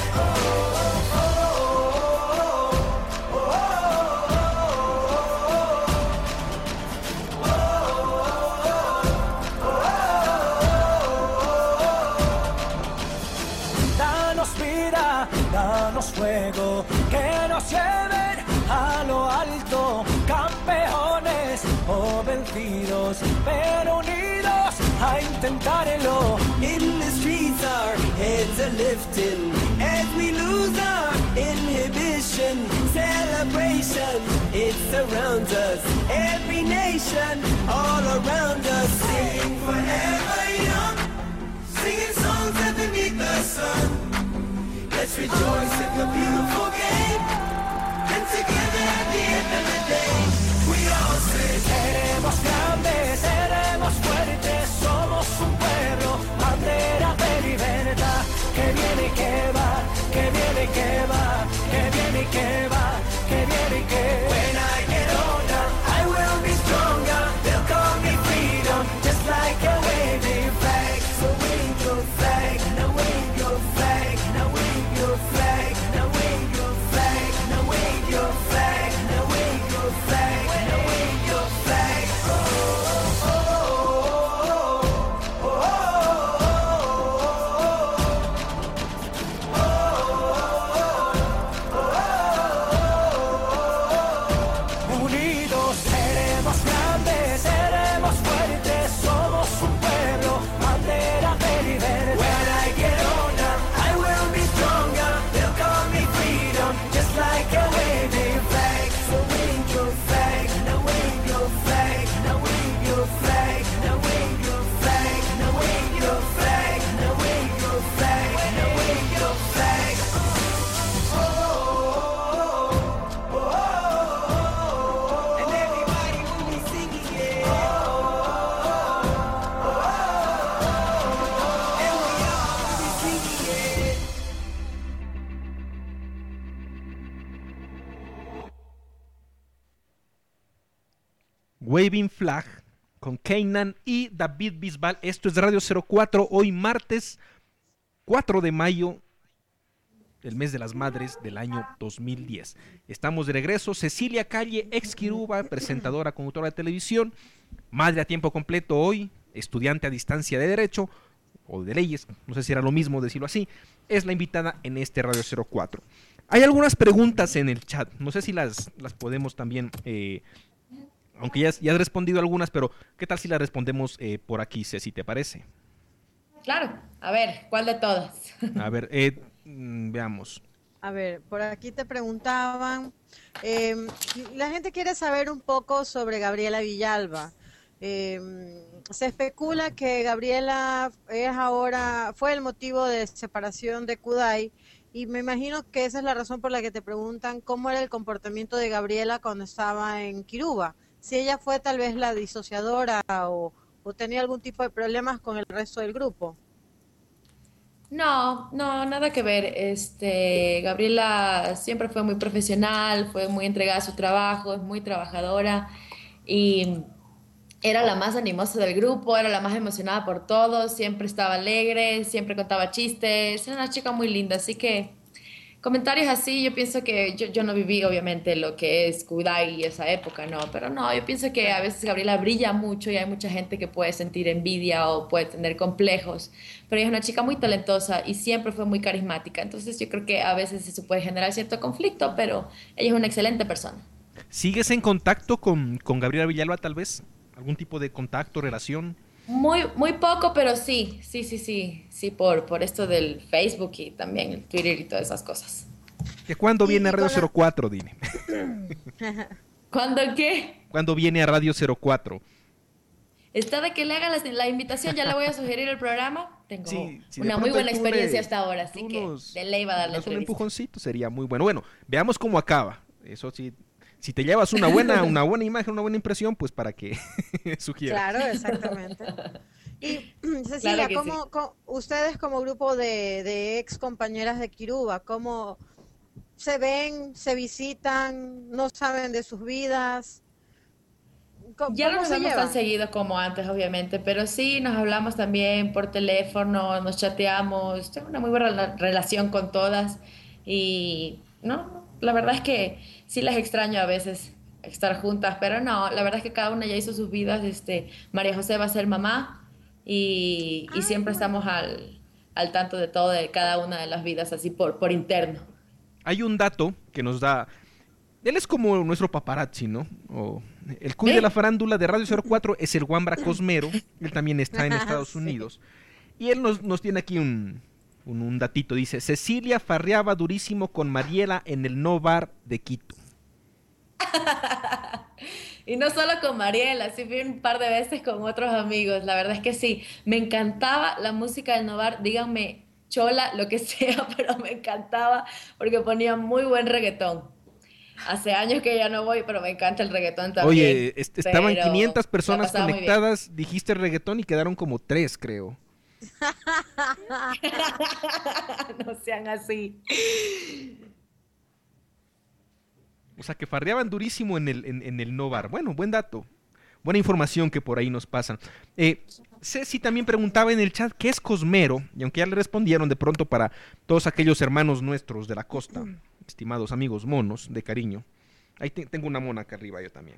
Danos vida, danos fuego, que nos lleven a lo alto, campeones o vencidos, pero unidos a intentarlo. In the streets our heads are lifting as we lose our inhibition. Celebration, it surrounds us, every nation all around us. Sing forever young, singing songs underneath the sun. Let's rejoice in the beautiful game, and together at the end of the day, we all say, seremos grandes, seremos fuertes, somos un pueblo, bandera de libertad. Que viene y que va, que viene y que va, que viene y que va, que viene y que va. when I get older, I will be stronger, they'll call me freedom, just like a waving flag. So wave your flag, now wave your flag, now wave your flag, now wave your flag, now wave your flag, now Waving Flag con Keynan y David Bisbal. Esto es Radio 04, hoy martes 4 de mayo, el mes de las madres del año 2010. Estamos de regreso. Cecilia Calle, ex Kiruba, presentadora, conductora de televisión, madre a tiempo completo hoy, estudiante a distancia de Derecho o de Leyes, no sé si era lo mismo decirlo así, es la invitada en este Radio 04. Hay algunas preguntas en el chat, no sé si las podemos también, aunque ya has respondido algunas, pero ¿qué tal si las respondemos por aquí, Ceci, te parece? Claro, a ver, ¿cuál de todas? A ver, veamos. A ver, por aquí te preguntaban, la gente quiere saber un poco sobre Gabriela Villalba. Se especula que Gabriela fue el motivo de separación de Kudai, y me imagino que esa es la razón por la que te preguntan cómo era el comportamiento de Gabriela cuando estaba en Kiruba. Si ella fue tal vez la disociadora o tenía algún tipo de problemas con el resto del grupo. No, nada que ver. Gabriela siempre fue muy profesional, fue muy entregada a su trabajo, es muy trabajadora y era la más animosa del grupo, era la más emocionada por todo, siempre estaba alegre, siempre contaba chistes, era una chica muy linda, así que comentarios así, yo pienso que yo no viví obviamente lo que es Kudai y esa época, no, pero no, yo pienso que a veces Gabriela brilla mucho y hay mucha gente que puede sentir envidia o puede tener complejos, pero ella es una chica muy talentosa y siempre fue muy carismática, entonces yo creo que a veces eso puede generar cierto conflicto, pero ella es una excelente persona. ¿Sigues en contacto con Gabriela Villalba tal vez? ¿Algún tipo de contacto, relación? Muy poco, pero sí, por esto del Facebook y también el Twitter y todas esas cosas. ¿Que cuándo viene a Radio 04, dime? ¿Cuándo qué? ¿Cuándo viene a Radio 04? Está de que le haga la invitación, ya le voy a sugerir el programa. Tengo una muy buena pronto experiencia hasta ahora, así que de ley va a darle un empujoncito, sería muy bueno. Bueno, veamos cómo acaba. Eso sí. Si te llevas una buena imagen, una buena impresión, pues para que sugiera. Claro, exactamente. Y Cecilia, claro ¿cómo ustedes como grupo de ex compañeras de Kiruba, cómo se ven, se visitan, no saben de sus vidas? Ya no nos vemos tan seguido como antes, obviamente, pero sí nos hablamos también por teléfono, nos chateamos, tengo una muy buena relación con todas y la verdad es que sí las extraño a veces estar juntas, pero no, la verdad es que cada una ya hizo sus vidas. María José va a ser mamá y siempre estamos al tanto de todo, de cada una de las vidas, así por interno. Hay un dato que nos da, él es como nuestro paparazzi, ¿no? El cuy de la farándula de Radio 04 es el Wambra Cosmero, él también está en Estados Unidos, y él nos tiene aquí un datito, dice: Cecilia farreaba durísimo con Mariela en el No Bar de Quito. Y no solo con Mariela, sí fui un par de veces con otros amigos, la verdad es que sí, me encantaba la música del No Bar, díganme chola, lo que sea, pero me encantaba porque ponía muy buen reggaetón. Hace años que ya no voy, pero me encanta el reggaetón también. Oye, estaban 500 personas conectadas, dijiste reggaetón y quedaron como 3, creo. No sean así. O sea, que farreaban durísimo en el No Bar. Bueno, buen dato. Buena información que por ahí nos pasan. Ceci también preguntaba en el chat qué es Cosmero, y aunque ya le respondieron, de pronto para todos aquellos hermanos nuestros de la costa, estimados amigos monos de cariño. Ahí tengo una mona acá arriba yo también.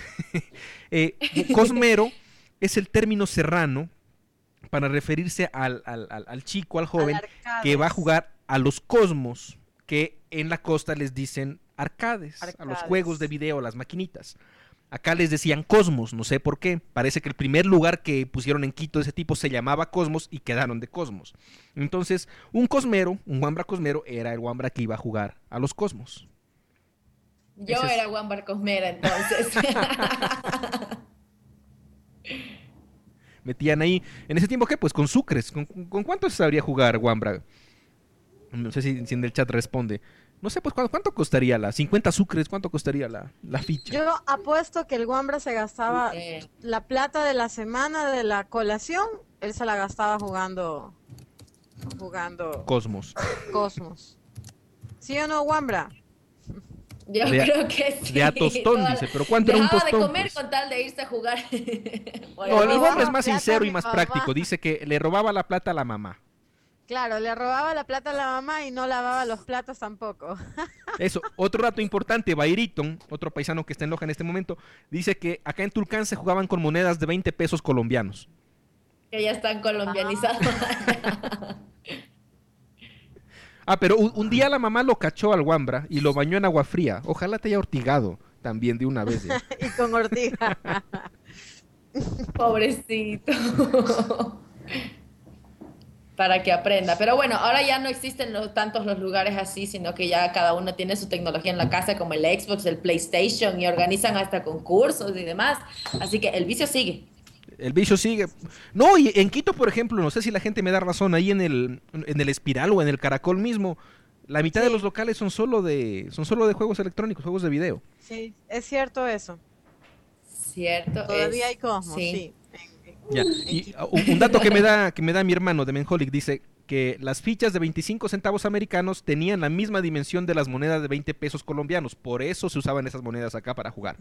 Cosmero es el término serrano para referirse al chico, al joven, que va a jugar a los cosmos, que en la costa les dicen arcades, a los juegos de video, a las maquinitas. Acá les decían Cosmos, no sé por qué. Parece que el primer lugar que pusieron en Quito de ese tipo se llamaba Cosmos y quedaron de Cosmos. Entonces, un Wambra Cosmero, era el Wambra que iba a jugar a los Cosmos. Yo era Wambra Cosmera, entonces. Metían ahí, en ese tiempo, ¿qué? Pues con sucres. ¿Con cuánto se sabría jugar Wambra? No sé si en el chat responde. No sé, pues, ¿cuánto costaría 50 sucres? ¿Cuánto costaría la ficha? Yo apuesto que el Wambra se gastaba la plata de la semana de la colación, él se la gastaba jugando Cosmos. ¿Sí o no, Wambra? Yo creo que sí. De a tostón, dice. ¿Pero cuánto era un tostón? Dejaba de comer pues? con tal de irse a jugar. No, el hombre es más sincero y más práctico. Dice que le robaba la plata a la mamá. Claro, le robaba la plata a la mamá y no lavaba los platos tampoco. Eso, otro dato importante, Bayriton, otro paisano que está en Loja en este momento, dice que acá en Tulcán se jugaban con monedas de 20 pesos colombianos. Que ya están colombianizados. Pero un día la mamá lo cachó al Wambra y lo bañó en agua fría. Ojalá te haya ortigado también de una vez. Y con ortiga. Pobrecito. Para que aprenda. Pero bueno, ahora ya no existen tantos los lugares así, sino que ya cada uno tiene su tecnología en la casa, como el Xbox, el PlayStation, y organizan hasta concursos y demás. Así que el vicio sigue. El vicio sigue. No, y en Quito, por ejemplo, no sé si la gente me da razón, ahí en el Espiral o en el Caracol mismo, la mitad de los locales son solo de juegos electrónicos, juegos de video. Sí, es cierto eso. Cierto. Todavía hay Cosmos, sí. Ya. Y un dato que me da mi hermano de Menholic dice que las fichas de 25 centavos americanos tenían la misma dimensión de las monedas de 20 pesos colombianos, por eso se usaban esas monedas acá para jugar.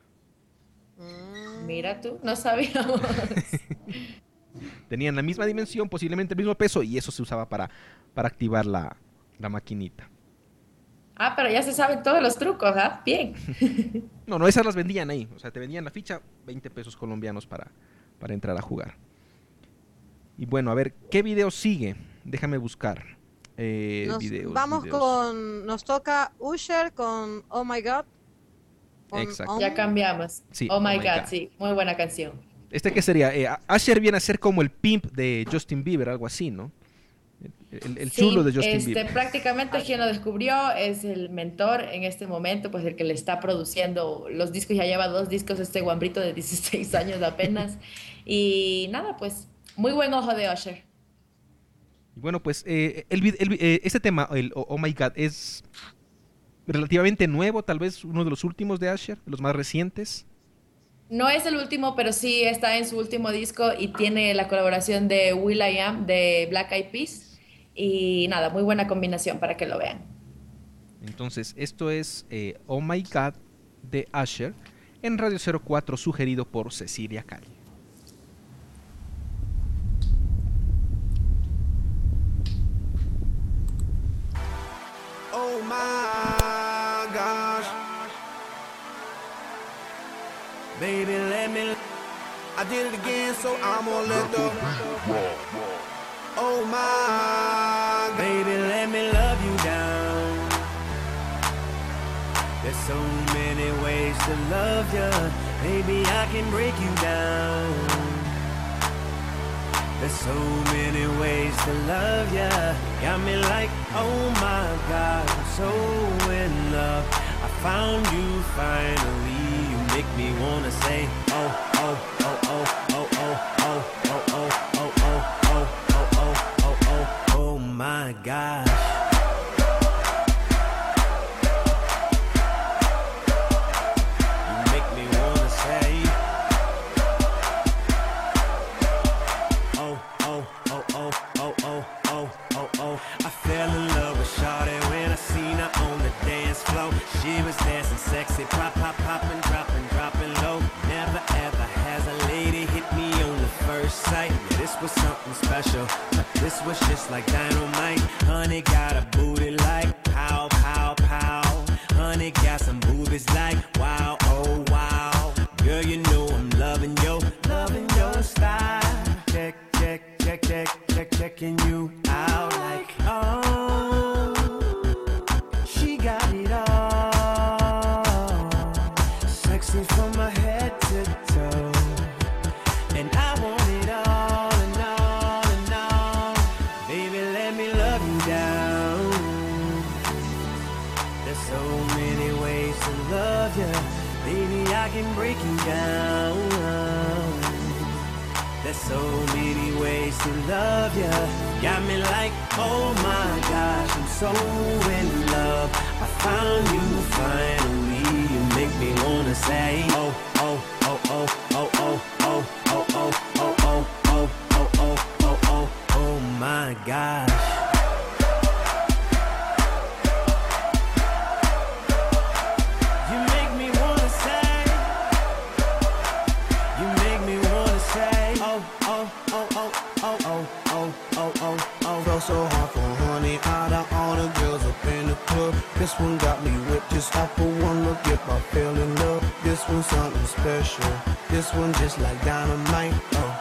Mira tú, no sabíamos. Tenían la misma dimensión, posiblemente el mismo peso, y eso se usaba para activar la maquinita. Pero ya se saben todos los trucos, ¿ah? Bien. No, esas las vendían ahí, o sea, te vendían la ficha, 20 pesos colombianos para entrar a jugar. Y bueno, a ver, ¿qué video sigue? Déjame buscar videos. Nos toca Usher con Oh My God. Exacto. Ya cambiamos. Sí, Oh My God, sí, muy buena canción. ¿Qué sería? Usher viene a ser como el pimp de Justin Bieber, algo así, ¿no? El chulo de Justin Bieber. Prácticamente quien lo descubrió es el mentor en este momento, pues el que le está produciendo los discos. Ya lleva 2 discos este guambrito de 16 años apenas. Y nada, pues muy buen ojo de Usher. Y bueno, pues este tema, el Oh My God, es relativamente nuevo, tal vez uno de los últimos de Usher, de los más recientes. No es el último, pero sí está en su último disco y tiene la colaboración de will.i.am de Black Eyed Peas. Y nada, muy buena combinación para que lo vean. Entonces, esto es Oh My God de Usher en Radio 04, sugerido por Cecilia Calle. Oh my gosh, baby, I did it again, so I'm gonna let go. Oh my, baby, let me love you down. There's so many ways to love you, baby, I can break you down. There's so many ways to love you, got me like, oh my God, I'm so in love. I found you finally, you make me wanna say, oh, oh, oh, oh, oh, oh, oh, oh, oh, oh, oh, oh, oh, oh, oh, oh my gosh. You make me wanna say, oh, oh, oh, oh, oh, oh, oh, oh, oh. I fell in love with Shawty when I seen her on the dance floor. She was dancing sexy, pop, pop, poppin', dropping low. Never ever has a lady hit me on the first sight. Yeah, this was something special. This was just like dynamite. Honey got a booty like pow, pow, pow. Honey got some boobies like wow, oh wow. Girl, you know I'm loving your style. Check, check, check, check, check, checking you out like oh, she got it all. Sexy from my head to toe, and I want it all and all and all. Baby, let me love you down. There's so many ways to love you, baby, I can break you down. There's so many ways to love you, got me like, oh my gosh, I'm so in love. I found you finally, you make me wanna say, oh, oh, oh, oh, oh, oh, oh, oh, oh, oh, oh, oh, oh, oh, oh, oh, oh my gosh. look, this one's something special. This one just like dynamite.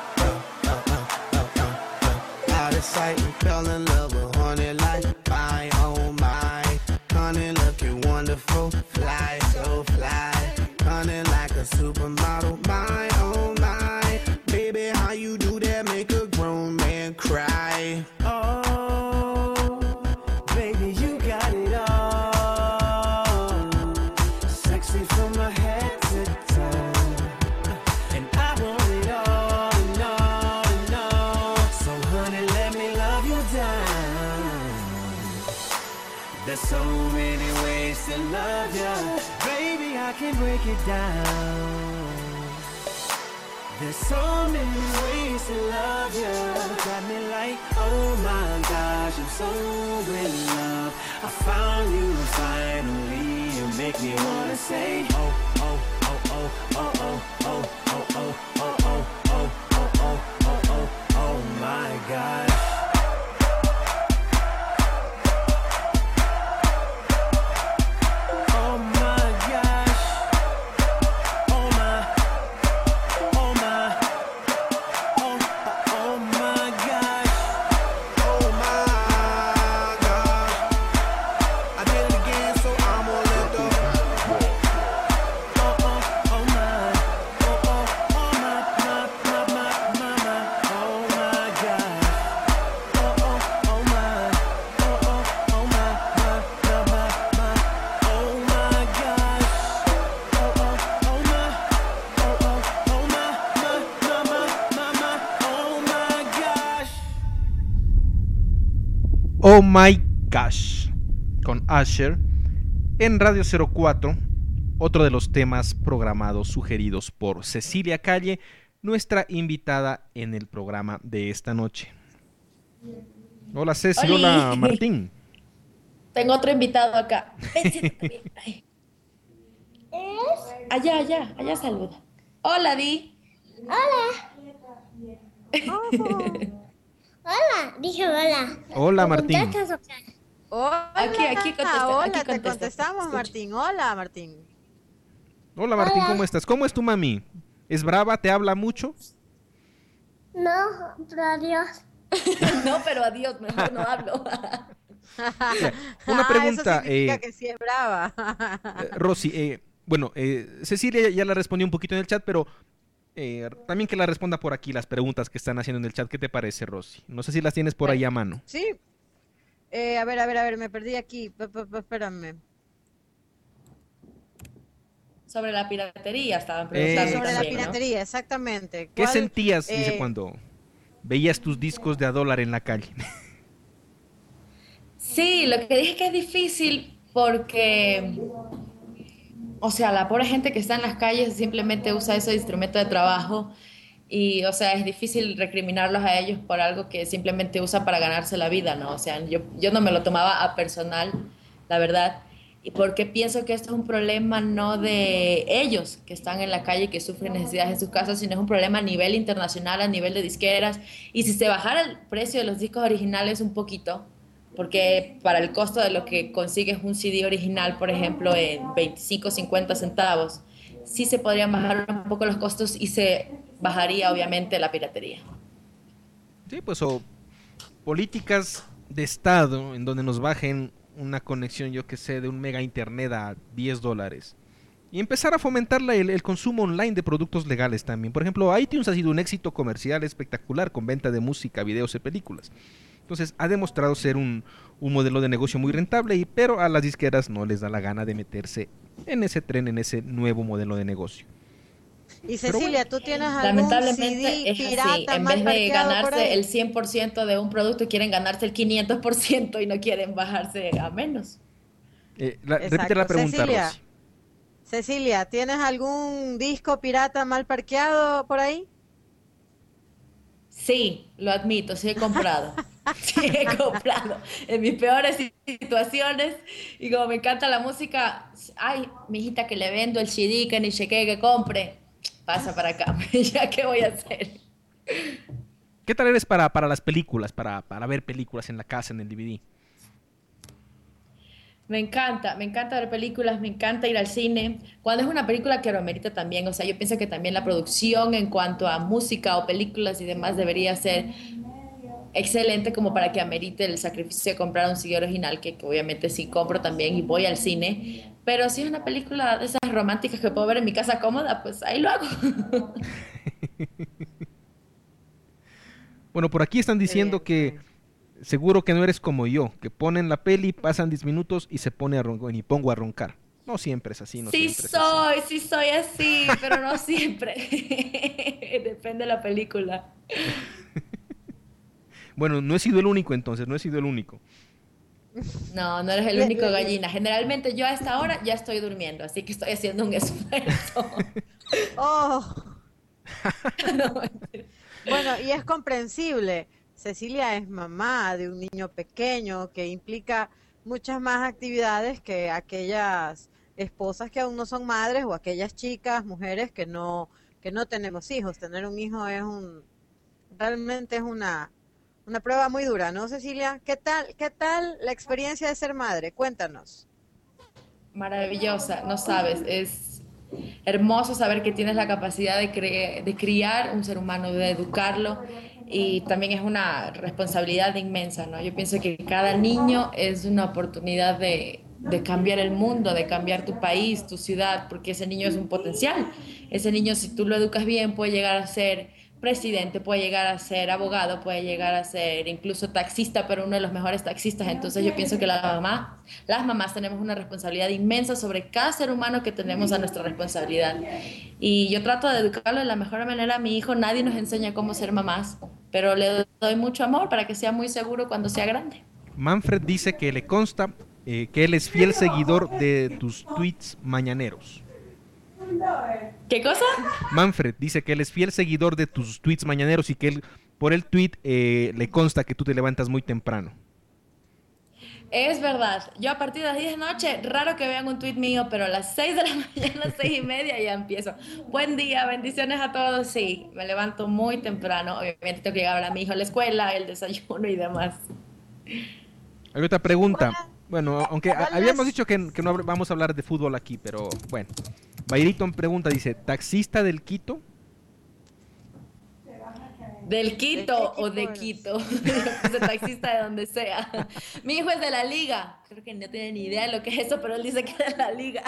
Out of sight and fell in love with honey like my, oh my. Honey looking wonderful, fly so fly. Honey like a supermodel, my, oh my. Baby, how you do that make a grown man cry? Oh, baby, you got it all. Sexy from my head to toe. And I want it all and all and all. So honey, let me love you down. There's so many ways to love you. Baby, I can break it down. There's so many ways to love you. Got me like, oh my gosh, I'm so in love. I found you finally. You make me wanna say, oh, oh, oh, oh, oh, oh, oh, oh, oh, oh, oh, oh, oh, oh, oh, oh, oh my gosh. Oh My Gosh con Usher en Radio 04, otro de los temas programados sugeridos por Cecilia Calle, nuestra invitada en el programa de esta noche. Hola Ceci, ¡Oli! Hola Martín. Tengo otro invitado acá. Ven, siéntate. Ay. Allá saluda. Hola, Di. Hola, dije hola. Hola Martín. ¿Contestas o qué? Hola, Aquí contesta, hola, aquí te contesta. contestamos, Escucha. Martín. Hola, Martín. Hola Martín, Hola. ¿cómo estás? ¿Cómo es tu mami? ¿Es brava? ¿Te habla mucho? No, pero adiós. No, pero adiós, mejor no hablo. Una pregunta, Eso significa que sí es brava. Rosy, bueno, Cecilia ya la respondió un poquito en el chat, pero también que la responda por aquí las preguntas que están haciendo en el chat. ¿Qué te parece, Rosy? No sé si las tienes por ahí a mano. Sí. A ver, me perdí aquí. Espérame. Sobre la piratería estaban Sí, preguntando sobre la también, ¿no? piratería, exactamente. ¿Qué ¿Cuál, sentías, dice, cuando veías tus discos de $1 en la calle? Sí, lo que dije es que es difícil porque, o sea, la pobre gente que está en las calles simplemente usa ese instrumento de trabajo y, o sea, es difícil recriminarlos a ellos por algo que simplemente usa para ganarse la vida, ¿no? O sea, yo no me lo tomaba a personal, la verdad, y porque pienso que esto es un problema no de ellos que están en la calle y que sufren necesidades en sus casas, sino es un problema a nivel internacional, a nivel de disqueras, y si se bajara el precio de los discos originales un poquito, porque para el costo de lo que consigues un CD original, por ejemplo, en 25, 50 centavos, sí se podrían bajar un poco los costos y se bajaría obviamente la piratería. Sí, pues o políticas de Estado en donde nos bajen una conexión, yo que sé, de un mega internet a $10 y empezar a fomentar el consumo online de productos legales también. Por ejemplo, iTunes ha sido un éxito comercial espectacular con venta de música, videos y películas. Entonces ha demostrado ser un modelo de negocio muy rentable, pero a las disqueras no les da la gana de meterse en ese tren, en ese nuevo modelo de negocio. Y Cecilia, ¿tú tienes algún Lamentablemente CD es pirata así, en mal vez de parqueado por ganarse ahí? el 100% de un producto, quieren ganarse el 500% y no quieren bajarse a menos. Repite la pregunta, Cecilia, Rosy. Cecilia, ¿tienes algún disco pirata mal parqueado por ahí? Sí, lo admito, sí he comprado. Sí he comprado en mis peores situaciones y como me encanta la música, ay, mijita que le vendo el CD que ni chequee que compre, pasa para acá, ya qué voy a hacer. ¿Qué tal eres para las películas, para ver películas en la casa, en el DVD? Me encanta ver películas, me encanta ir al cine. Cuando es una película que lo amerita también, o sea, yo pienso que también la producción en cuanto a música o películas y demás debería ser excelente como para que amerite el sacrificio de comprar un CD original, que obviamente sí compro también y voy al cine. Pero si es una película de esas románticas que puedo ver en mi casa cómoda, pues ahí lo hago. Bueno, por aquí están diciendo que seguro que no eres como yo, que ponen la peli, pasan 10 minutos y se pone a roncar, y pongo a roncar. No siempre es así, no Sí siempre es así. sí soy así, pero no siempre. Depende de la película. Bueno, no he sido el único entonces, no he sido el único. No, no eres el único gallina. Generalmente yo a esta hora ya estoy durmiendo, así que estoy haciendo un esfuerzo. Oh. No, bueno, y es comprensible. Cecilia es mamá de un niño pequeño que implica muchas más actividades que aquellas esposas que aún no son madres o aquellas chicas, mujeres que no tenemos hijos. Tener un hijo realmente es una prueba muy dura, ¿no, Cecilia? ¿Qué tal la experiencia de ser madre? Cuéntanos. Maravillosa, no sabes, es hermoso saber que tienes la capacidad de criar un ser humano, de educarlo, y también es una responsabilidad inmensa, ¿no? Yo pienso que cada niño es una oportunidad de cambiar el mundo, de cambiar tu país, tu ciudad, porque ese niño es un potencial. Ese niño, si tú lo educas bien, puede llegar a ser presidente, puede llegar a ser abogado, puede llegar a ser incluso taxista, pero uno de los mejores taxistas. Entonces yo pienso que las mamás tenemos una responsabilidad inmensa sobre cada ser humano que tenemos a nuestra responsabilidad. Y yo trato de educarlo de la mejor manera a mi hijo. Nadie nos enseña cómo ser mamás, pero le doy mucho amor para que sea muy seguro cuando sea grande. Manfred dice que le consta que él es fiel seguidor de tus tweets mañaneros. ¿Qué cosa? Manfred dice que él es fiel seguidor de tus tweets mañaneros y que él, por el tweet le consta que tú te levantas muy temprano. Es verdad. Yo a partir de las 10 de la noche, raro que vean un tweet mío, pero a las 6 de la mañana, 6:30 ya empiezo. Buen día, bendiciones a todos. Sí, me levanto muy temprano. Obviamente tengo que llevar a mi hijo a la escuela, el desayuno y demás. Hay otra pregunta. Bueno, aunque habíamos dicho que no vamos a hablar de fútbol aquí, pero bueno. Bayriton pregunta, dice, ¿taxista del Quito? ¿Del Quito o de Quito? Es taxista de donde sea. Mi hijo es de la liga. Creo que no tiene ni idea de lo que es eso, pero él dice que es de la liga.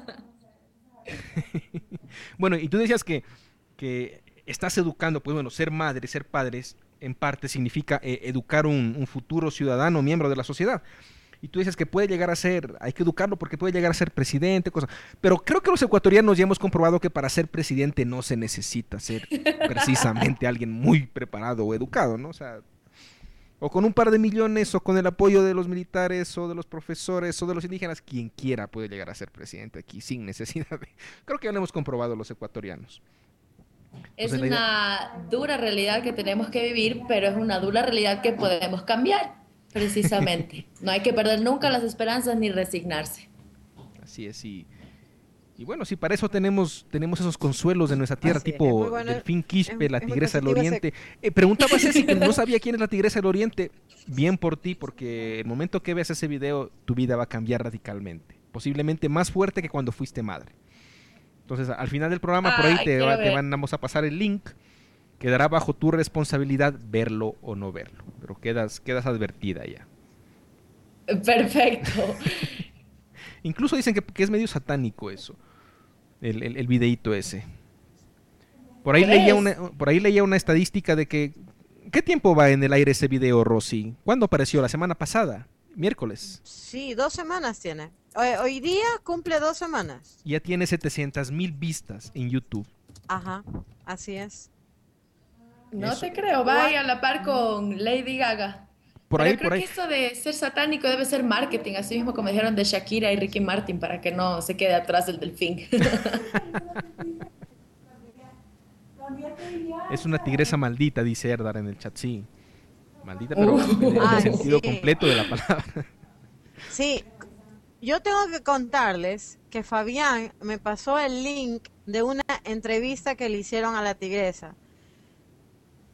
Bueno, y tú decías que estás educando, pues bueno, ser madre, ser padres, en parte significa educar un futuro ciudadano, miembro de la sociedad. Y tú dices que puede llegar a ser, hay que educarlo porque puede llegar a ser presidente, cosas. Pero creo que los ecuatorianos ya hemos comprobado que para ser presidente no se necesita ser precisamente alguien muy preparado o educado, ¿no? O sea, o con un par de millones, o con el apoyo de los militares, o de los profesores, o de los indígenas, quien quiera puede llegar a ser presidente aquí sin necesidad de... Creo que ya lo hemos comprobado los ecuatorianos. Es una dura realidad que tenemos que vivir, pero es una dura realidad que podemos cambiar. Precisamente. No hay que perder nunca las esperanzas ni resignarse. Así es, y bueno, sí, para eso tenemos esos consuelos de nuestra tierra, tipo bueno, Delfín Quispe, la Tigresa del Oriente. Preguntaba Ceci que no sabía quién es la Tigresa del Oriente. Bien por ti, porque el momento que veas ese video, tu vida va a cambiar radicalmente. Posiblemente más fuerte que cuando fuiste madre. Entonces, al final del programa, por ahí te vamos a pasar el link. Quedará bajo tu responsabilidad verlo o no verlo, pero quedas advertida ya. Perfecto. Incluso dicen que es medio satánico eso, el videíto ese. Por ahí leía una estadística de que... ¿Qué tiempo va en el aire ese video, Rosy? ¿Cuándo apareció? ¿La semana pasada? ¿Miércoles? Sí, 2 semanas tiene. Hoy día cumple 2 semanas. Ya tiene 700,000 vistas en YouTube. Ajá, así es. No te creo, vaya a la par con Lady Gaga. Pero creo que esto de ser satánico debe ser marketing, así mismo como dijeron de Shakira y Ricky Martin, para que no se quede atrás el delfín. Es una tigresa maldita, dice Erdar en el chat, sí. Maldita, pero en el sentido completo de la palabra. Sí, yo tengo que contarles que Fabián me pasó el link de una entrevista que le hicieron a la tigresa.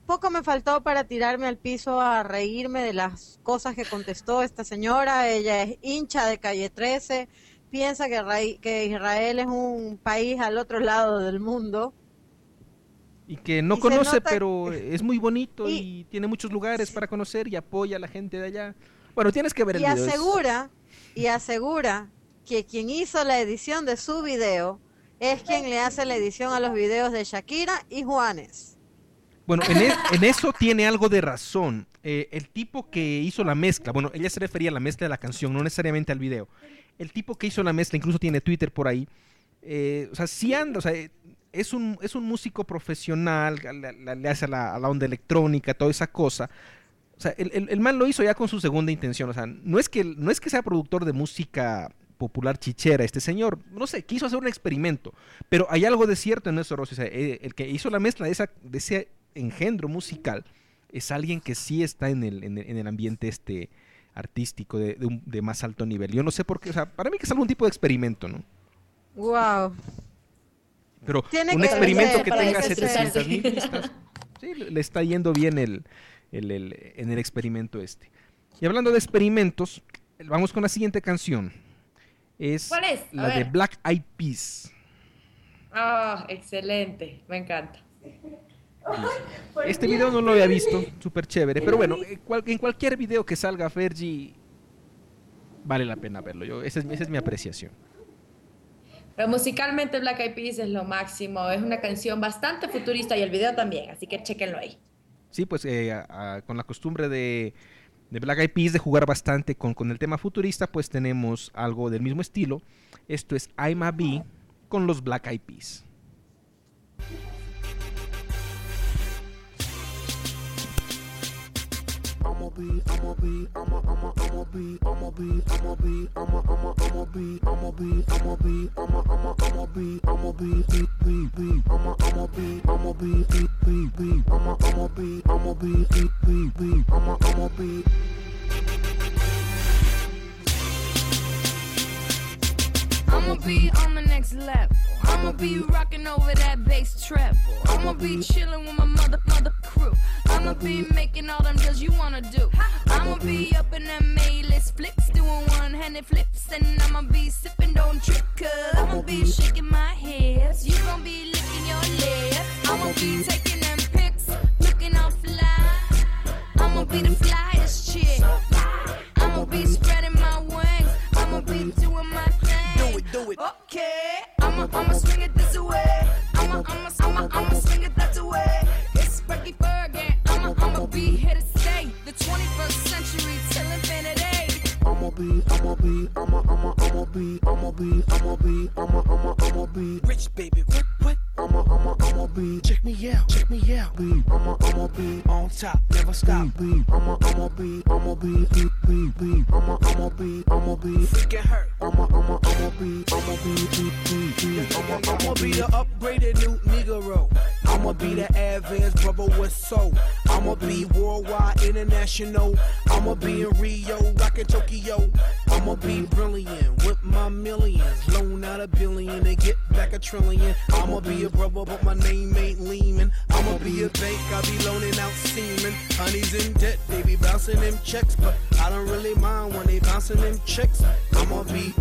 poco me faltó para tirarme al piso a reírme de las cosas que contestó esta señora. Ella es hincha de Calle 13, piensa que Israel es un país al otro lado del mundo. Y que no conoce, pero es muy bonito y tiene muchos lugares para conocer y apoya a la gente de allá. Bueno, tienes que ver el video. Y asegura que quien hizo la edición de su video es quien le hace la edición a los videos de Shakira y Juanes. Bueno, en eso tiene algo de razón. El tipo que hizo la mezcla, bueno, ella se refería a la mezcla de la canción, no necesariamente al video. El tipo que hizo la mezcla, incluso tiene Twitter por ahí. O sea, sí anda, o sea, es un músico profesional, le hace a la onda electrónica, toda esa cosa. O sea, el man lo hizo ya con su segunda intención. O sea, no es que sea productor de música popular chichera este señor, no sé, quiso hacer un experimento, pero hay algo de cierto en eso, Rosy. O sea, el que hizo la mezcla de ese engendro musical es alguien que sí está en el ambiente artístico de más alto nivel. Yo no sé por qué, o sea, para mí que es algún tipo de experimento, ¿no? Wow. Pero un experimento que tenga 700,000 vistas, sí, le está yendo bien en el experimento este. Y hablando de experimentos, vamos con la siguiente canción. ¿Cuál es? La de Black Eyed Peas. Ah, excelente, me encanta. Este video no lo había visto, súper chévere, pero bueno, en cualquier video que salga Fergie, vale la pena verlo. Esa es mi apreciación. Pero musicalmente Black Eyed Peas es lo máximo, es una canción bastante futurista y el video también, así que chéquenlo ahí. Sí, pues con la costumbre de Black Eyed Peas de jugar bastante con el tema futurista, pues tenemos algo del mismo estilo. Esto es I'm a Bee con los Black Eyed Peas. I'ma be on the next level. I'ma be rocking over that bass treble. I'ma be chilling with my mother crew. I'ma be making all them deals you wanna do. I'ma be up in them A-list flicks, doing one-handed flips, and I'ma be sipping, don't trip, cause I'ma be shaking my hips. You gon' be licking your lips. I'ma be taking them pics, looking all fly. I'ma be the flyest chick. I'ma be spreading my wings. I'ma be doing my thing. Do it. Okay. I'ma swing it this way. I'ma swing it that way. It's Fergie Fergie. I'ma be here to stay. The 21st century till infinity. I'ma be rich, baby. What? I'ma be. Check me out. I'ma be on top, never stop. I'ma be freaking hurt. I'ma be the upgraded new Negro. I'ma be the advanced brother with soul. I'ma be worldwide, international. I'ma be in Rio, rockin' Tokyo. I'ma be brilliant with my millions. Loan out $1 billion and get back $1 trillion. I'ma be a brother, but my name ain't Lehman. I'ma be a bank, I be loaning out semen. Honey's in debt, they be bouncing them checks, but I don't really mind when they bouncing them checks. I'ma be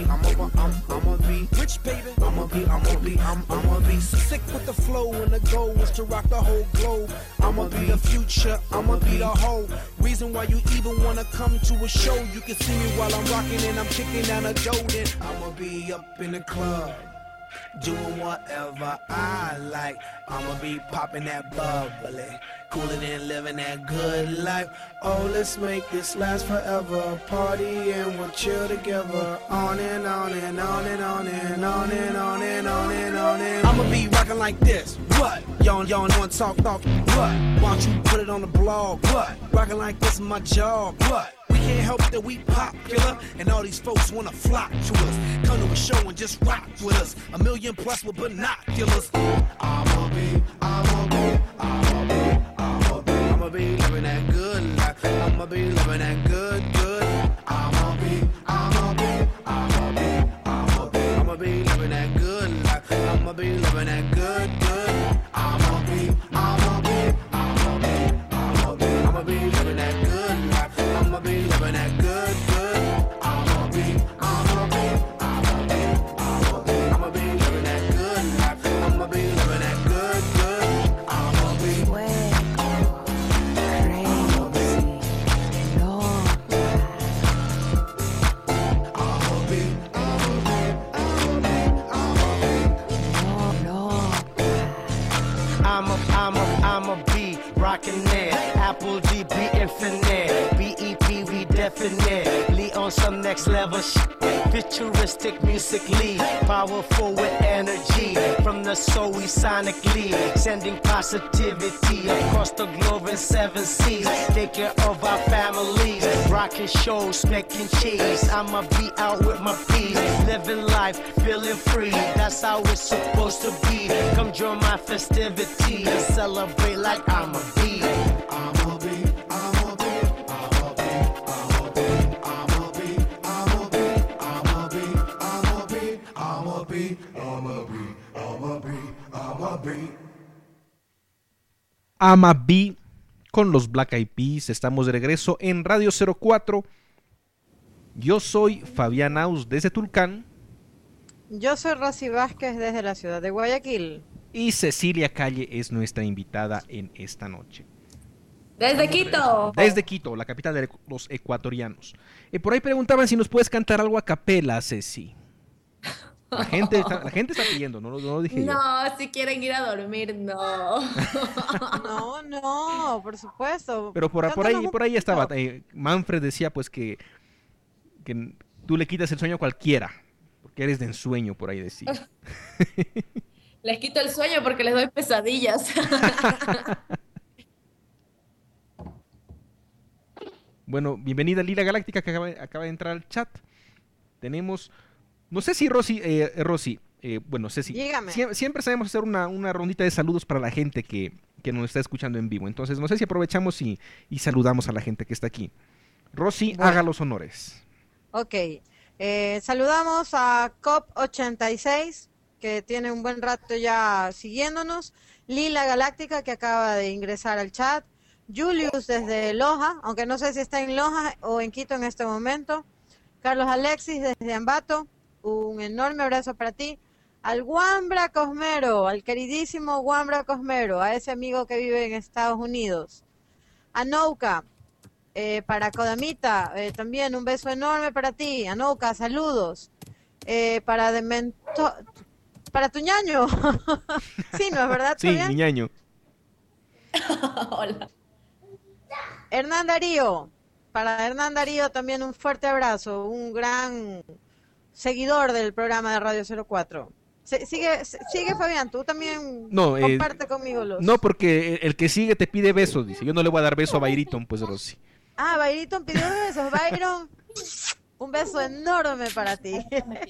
rich, baby. I'ma be sick with the flow, and the goal is to rock the whole globe. I'ma be the future, I'ma be the whole reason why you even wanna come to a show. You can see me while I'm rocking and I'm kicking down a Jordan. I'ma be up in the club, doing whatever I like. I'ma be popping that bubbly, cooling and living that good life. Oh, let's make this last forever. Party and we'll chill together. On and on and on and on and on and on and on and on and on. I'ma be rocking like this. What? Y'all know and talk. What? Why don't you put it on the blog? What? Rocking like this is my job. What? Can't help that we popular, and all these folks wanna flock to us. Come to a show and just rock with us. 1 million plus with binoculars. I'ma be living that good life. I'ma be living that good. I'ma be living that good life. I'ma be living that good. I'ma be definitely on some next level shit. Futuristic musically, powerful with energy. From the soul we sonically sending positivity across the globe in 7 seas. Take care of our families, rocking shows, making cheese. I'ma be out with my peas, living life, feeling free. That's how it's supposed to be. Come join my festivity and celebrate like I'm a bee. I'm a bee. Ama B con los Black Eyed Peas. Estamos de regreso en Radio 04. Yo soy Fabián Aus desde Tulcán. Yo soy Rosy Vázquez desde la ciudad de Guayaquil. Y Cecilia Calle es nuestra invitada en esta noche. Desde Quito. Desde Quito, la capital de los ecuatorianos. Por ahí preguntaban si nos puedes cantar algo a capela, Ceci. La gente está pidiendo, no lo dije yo. No, si quieren ir a dormir, no. No, por supuesto. Pero por ahí estaba. Manfred decía pues que tú le quitas el sueño a cualquiera, porque eres de ensueño, por ahí decía. Les quito el sueño porque les doy pesadillas. Bueno, bienvenida Lila Galáctica, que acaba de entrar al chat. Tenemos... No sé si Rosy, bueno, Ceci, siempre sabemos hacer una rondita de saludos para la gente que nos está escuchando en vivo. Entonces, no sé si aprovechamos y saludamos a la gente que está aquí. Rosy, bueno, haga los honores. Ok, saludamos a COP86, que tiene un buen rato ya siguiéndonos. Lila Galáctica, que acaba de ingresar al chat. Julius desde Loja, aunque no sé si está en Loja o en Quito en este momento. Carlos Alexis desde Ambato. Un enorme abrazo para ti. Al Wambra Cosmero, al queridísimo Wambra Cosmero, a ese amigo que vive en Estados Unidos. A Nouka, para Kodamita, también un beso enorme para ti. A Nouka, saludos. Para tu ñaño. Sí, ¿no es verdad? Sí, mi ñaño. Hola. Hernán Darío, para Hernán Darío también un fuerte abrazo, un gran seguidor del programa de Radio 04. Sigue Fabián, tú también comparte conmigo los... No, porque el que sigue te pide besos, dice. Yo no le voy a dar beso a Bayriton, pues, Rosy. Ah, Bayriton pidió besos. Byron, un beso enorme para ti.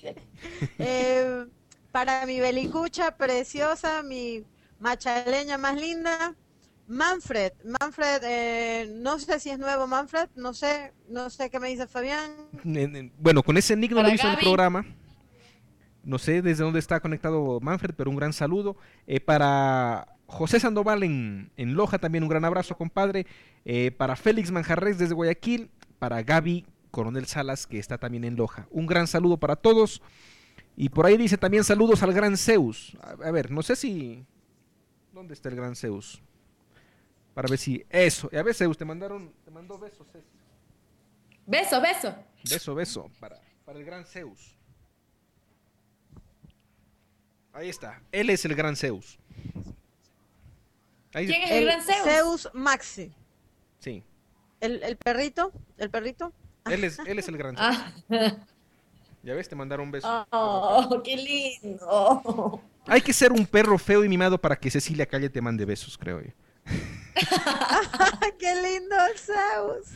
Para mi belicucha preciosa, mi machaleña más linda, Manfred, no sé si es nuevo Manfred, no sé qué me dice Fabián. Bueno, con ese nick no lo he visto en el programa. No sé desde dónde está conectado Manfred, pero un gran saludo. Para José Sandoval en Loja, también un gran abrazo, compadre. Para Félix Manjarres desde Guayaquil. Para Gaby Coronel Salas, que está también en Loja. Un gran saludo para todos. Y por ahí dice también saludos al gran Zeus. A ver, no sé si... ¿Dónde está el gran Zeus? Para ver si... Eso. A ver, Zeus, te mandó besos. Beso. Para el gran Zeus. Ahí está. Él es el gran Zeus. ¿Quién es el gran Zeus? Zeus Maxi. Sí. ¿El perrito? ¿El perrito? Él es el gran Zeus. Ya ves, te mandaron besos. Oh, qué lindo. Hay que ser un perro feo y mimado para que Cecilia Calle te mande besos, creo yo. ¡Qué lindo, Zeus!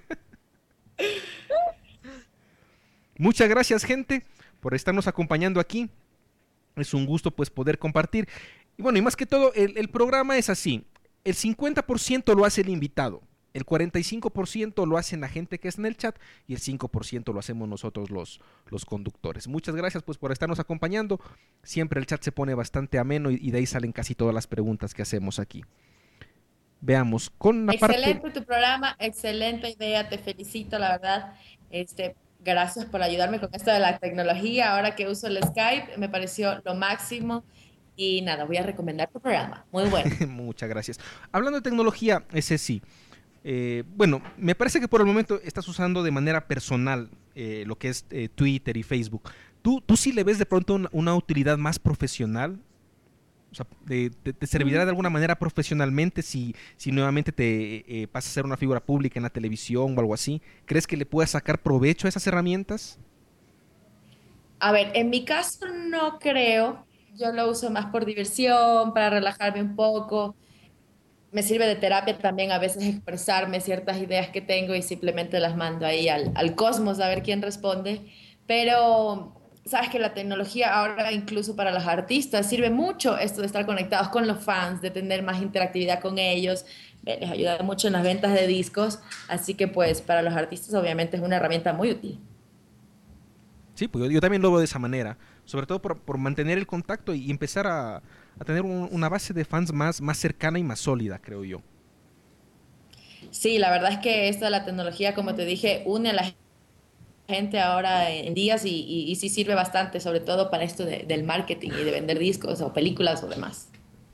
Muchas gracias, gente, por estarnos acompañando aquí. Es un gusto pues poder compartir. Y bueno, y más que todo, el programa es así. El 50% lo hace el invitado, el 45% lo hacen la gente que está en el chat y el 5% lo hacemos nosotros los conductores. Muchas gracias pues por estarnos acompañando. Siempre el chat se pone bastante ameno y de ahí salen casi todas las preguntas que hacemos aquí. Veamos con la excelente tu programa, excelente idea, te felicito, la verdad. Gracias por ayudarme con esto de la tecnología. Ahora que uso el Skype, me pareció lo máximo. Y nada, voy a recomendar tu programa. Muy bueno. Muchas gracias. Hablando de tecnología, ese sí. Bueno, me parece que por el momento estás usando de manera personal lo que es Twitter y Facebook. ¿Tú sí le ves de pronto una utilidad más profesional? O sea, ¿te servirá de alguna manera profesionalmente si nuevamente te pasas a ser una figura pública en la televisión o algo así? ¿Crees que le puedas sacar provecho a esas herramientas? A ver, en mi caso no creo. Yo lo uso más por diversión, para relajarme un poco. Me sirve de terapia también a veces expresarme ciertas ideas que tengo y simplemente las mando ahí al cosmos a ver quién responde. Pero sabes que la tecnología ahora incluso para los artistas sirve mucho esto de estar conectados con los fans, de tener más interactividad con ellos. Les ayuda mucho en las ventas de discos. Así que pues para los artistas obviamente es una herramienta muy útil. Sí, pues yo también lo veo de esa manera, sobre todo por mantener el contacto y empezar a tener una base de fans más cercana y más sólida, creo yo. Sí, la verdad es que esto de la tecnología, como te dije, une a la gente ahora en días y sí sirve bastante, sobre todo para esto del marketing y de vender discos o películas o demás.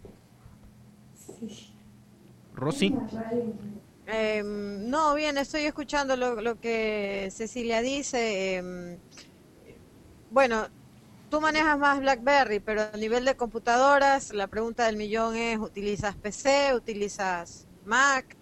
Rosy. No, bien, estoy escuchando lo que Cecilia dice. Bueno, tú manejas más BlackBerry, pero a nivel de computadoras, la pregunta del millón es, ¿utilizas PC? ¿Utilizas Mac?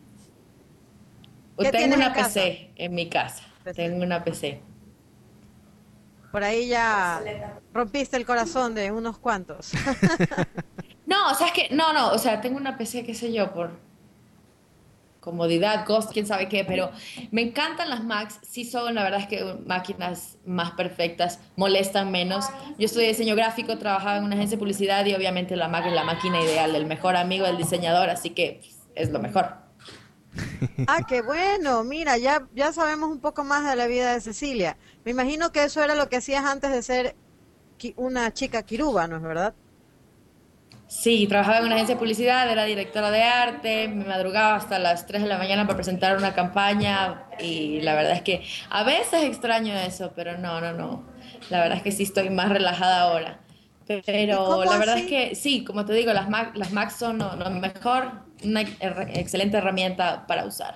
Tengo una PC en mi casa. Tengo una PC. Por ahí ya rompiste el corazón de unos cuantos. No, o sea, es que, no, o sea, tengo una PC, qué sé yo, por comodidad, costo, quién sabe qué, pero me encantan las Macs, sí son, la verdad es que máquinas más perfectas, molestan menos. Yo estudié diseño gráfico, trabajaba en una agencia de publicidad y obviamente la Mac es la máquina ideal, el mejor amigo del diseñador, así que es lo mejor. Ah, qué bueno, mira, ya sabemos un poco más de la vida de Cecilia. Me imagino que eso era lo que hacías antes de ser una chica quiruba, ¿no es verdad? Sí, trabajaba en una agencia de publicidad, era directora de arte, me madrugaba hasta las 3 de la mañana para presentar una campaña y la verdad es que a veces extraño eso, pero no. La verdad es que sí estoy más relajada ahora. Pero la verdad es que sí, como te digo, las Macs son lo mejor, una excelente herramienta para usar.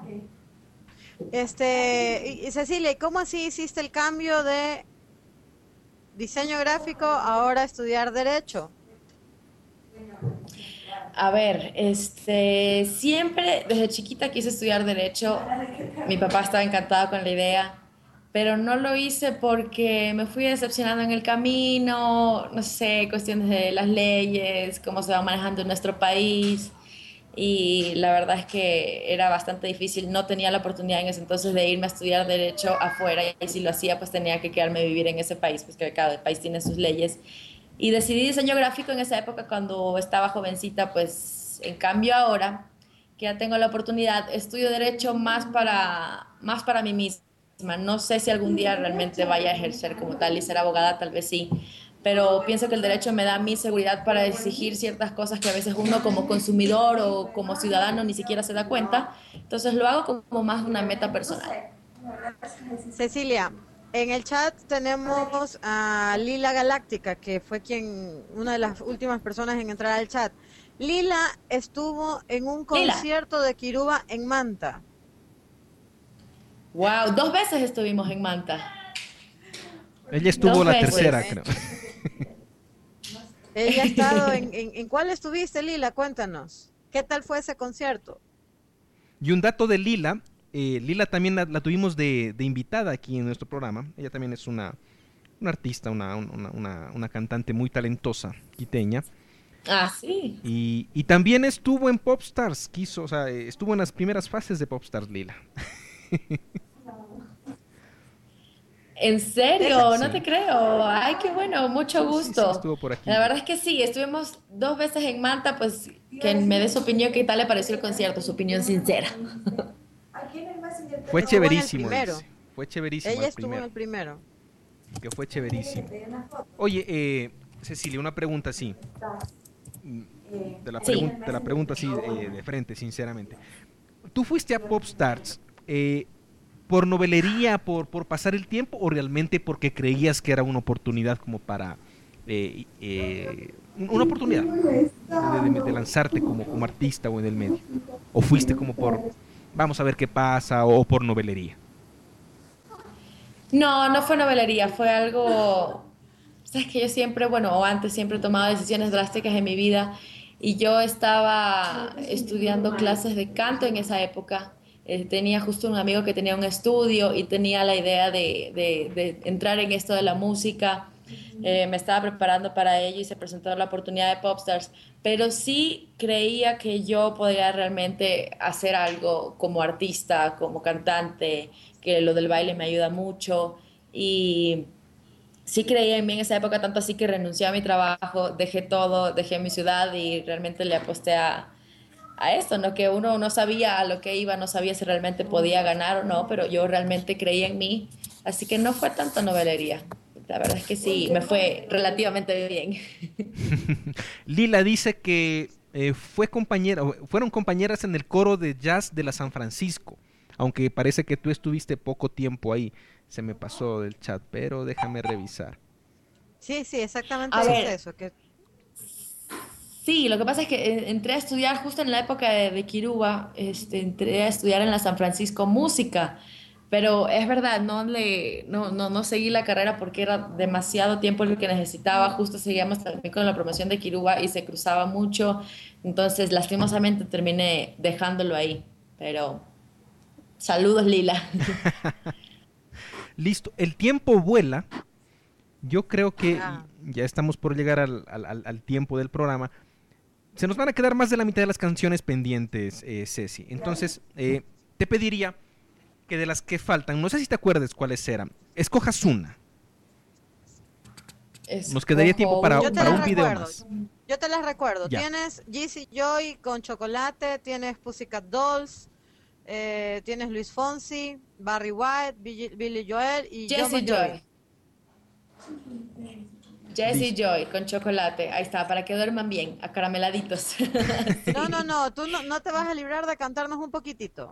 Y Cecilia, ¿y cómo así hiciste el cambio de diseño gráfico ahora a estudiar derecho? A ver, siempre desde chiquita quise estudiar derecho. Mi papá estaba encantado con la idea, pero no lo hice porque me fui decepcionando en el camino, no sé, cuestiones de las leyes, cómo se va manejando en nuestro país. Y la verdad es que era bastante difícil, no tenía la oportunidad en ese entonces de irme a estudiar derecho afuera y si lo hacía pues tenía que quedarme a vivir en ese país, pues que cada país tiene sus leyes. Y decidí diseño gráfico en esa época cuando estaba jovencita, pues en cambio ahora que ya tengo la oportunidad, estudio derecho más para mí misma. No sé si algún día realmente vaya a ejercer como tal y ser abogada, tal vez sí, pero pienso que el derecho me da mi seguridad para exigir ciertas cosas que a veces uno como consumidor o como ciudadano ni siquiera se da cuenta. Entonces lo hago como más una meta personal. Cecilia, en el chat tenemos a Lila Galáctica, que fue una de las últimas personas en entrar al chat. Lila estuvo en un concierto de Quiruba en Manta. Wow, 2 veces estuvimos en Manta. Ella estuvo la tercera, creo. Ella ha estado ¿en cuál estuviste, Lila? Cuéntanos. ¿Qué tal fue ese concierto? Y un dato de Lila. Lila también la tuvimos de invitada aquí en nuestro programa. Ella también es una artista, una cantante muy talentosa, quiteña. Ah, sí. Y también estuvo en Popstars, estuvo en las primeras fases de Popstars, Lila. ¿En serio? No te creo. Ay, qué bueno, mucho gusto. Sí, estuvo por aquí. La verdad es que sí, estuvimos 2 veces en Manta, pues que me dé su opinión, ¿qué tal le pareció el concierto? Su opinión sincera. Fue cheverísimo. Fue cheverísimo. Ella estuvo en el primero. Que fue cheverísimo. Oye, Cecilia, una pregunta así. Te la pregunto así de frente, sinceramente. ¿Tú fuiste a Popstars por novelería, por pasar el tiempo, o realmente porque creías que era una oportunidad como para una oportunidad de lanzarte como artista o en el medio? ¿O fuiste como por vamos a ver qué pasa, o por novelería? No fue novelería, fue algo Sabes que yo siempre, bueno, o antes siempre he tomado decisiones drásticas en mi vida y yo estaba estudiando clases de canto en esa época. Tenía justo un amigo que tenía un estudio y tenía la idea de entrar en esto de la música. Me estaba preparando para ello y se presentó la oportunidad de Popstars, pero sí creía que yo podría realmente hacer algo como artista, como cantante, que lo del baile me ayuda mucho y sí creía en mí en esa época, tanto así que renuncié a mi trabajo, dejé todo, dejé mi ciudad y realmente le aposté a esto, ¿no? Que uno no sabía a lo que iba, no sabía si realmente podía ganar o no, pero yo realmente creía en mí, así que no fue tanto novelería. La verdad es que sí, me fue relativamente bien. Lila dice que fueron compañeras en el coro de jazz de la San Francisco, aunque parece que tú estuviste poco tiempo ahí. Se me pasó del chat, pero déjame revisar. Sí, exactamente es eso. Sí, lo que pasa es que entré a estudiar justo en la época de Kiruba, entré a estudiar en la San Francisco música. Pero es verdad, no seguí la carrera porque era demasiado tiempo el que necesitaba. Justo seguíamos también con la promoción de Kiruba y se cruzaba mucho. Entonces, lastimosamente terminé dejándolo ahí. Pero saludos, Lila. Listo. El tiempo vuela. Yo creo que ya estamos por llegar al tiempo del programa. Se nos van a quedar más de la mitad de las canciones pendientes, Ceci. Entonces, te pediría que de las que faltan, no sé si te acuerdas cuáles eran, escojas una. Nos quedaría tiempo para un video más. Yo te las recuerdo. Ya. Tienes Jesse Joy con Chocolate, tienes Pussycat Dolls, tienes Luis Fonsi, Barry White, Billy Joel y Jesse Joy. Jesse Joy con Chocolate, ahí está, para que duerman bien, acarameladitos. Sí. No, tú no te vas a librar de cantarnos un poquitito.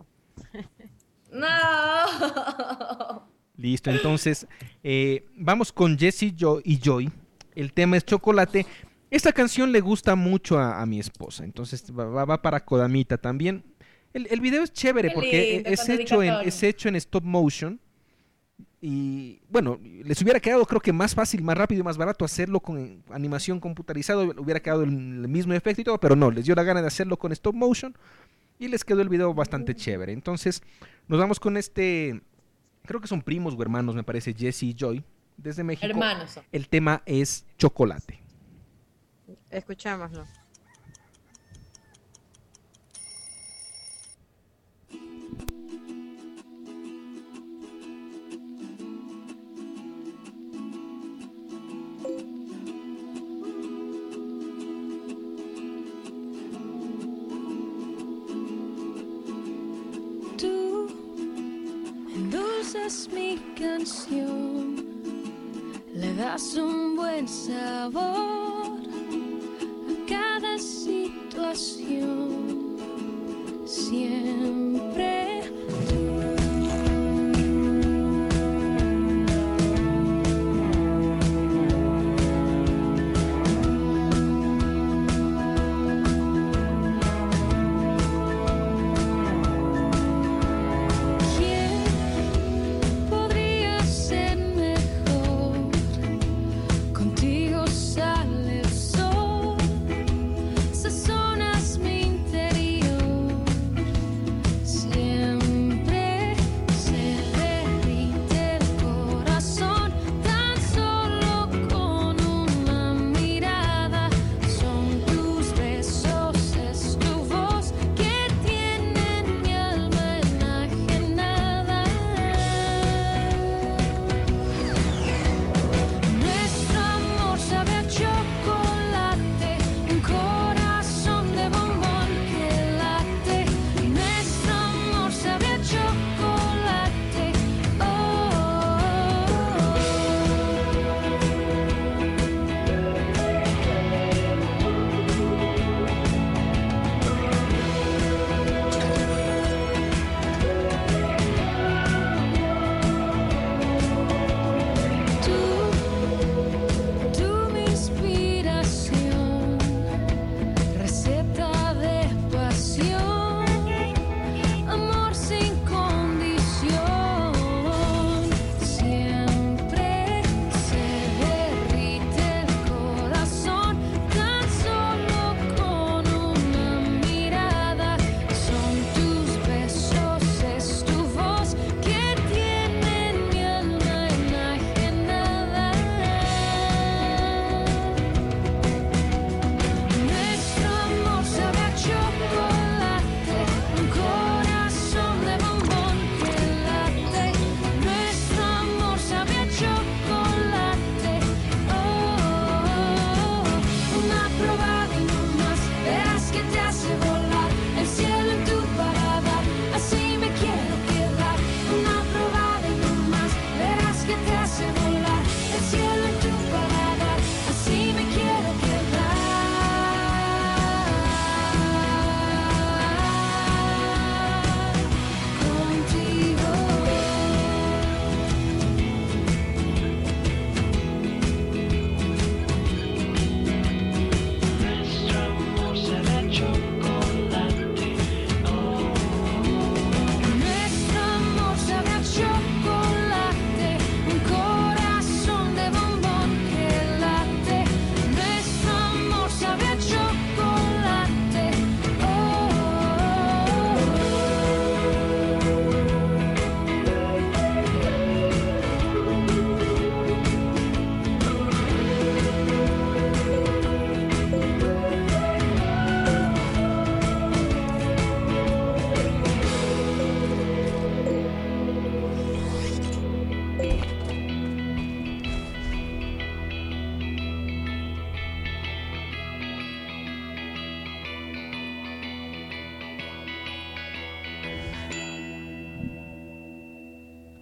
No. Listo, entonces vamos con Jesse y Joy. El tema es Chocolate. Esta canción le gusta mucho a mi esposa, entonces va para Kodamita también. El video es chévere porque es hecho en stop motion. Y bueno, les hubiera quedado creo que más fácil, más rápido y más barato hacerlo con animación computarizada. Hubiera quedado el mismo efecto y todo, pero no, les dio la gana de hacerlo con stop motion. Y les quedó el video bastante chévere. Entonces, nos vamos con creo que son primos o hermanos, me parece, Jesse y Joy, desde México. Hermanos. El tema es Chocolate. Escuchémoslo. Endulzas mi canción, le das un buen sabor a cada situación, siempre tú. Contigo sale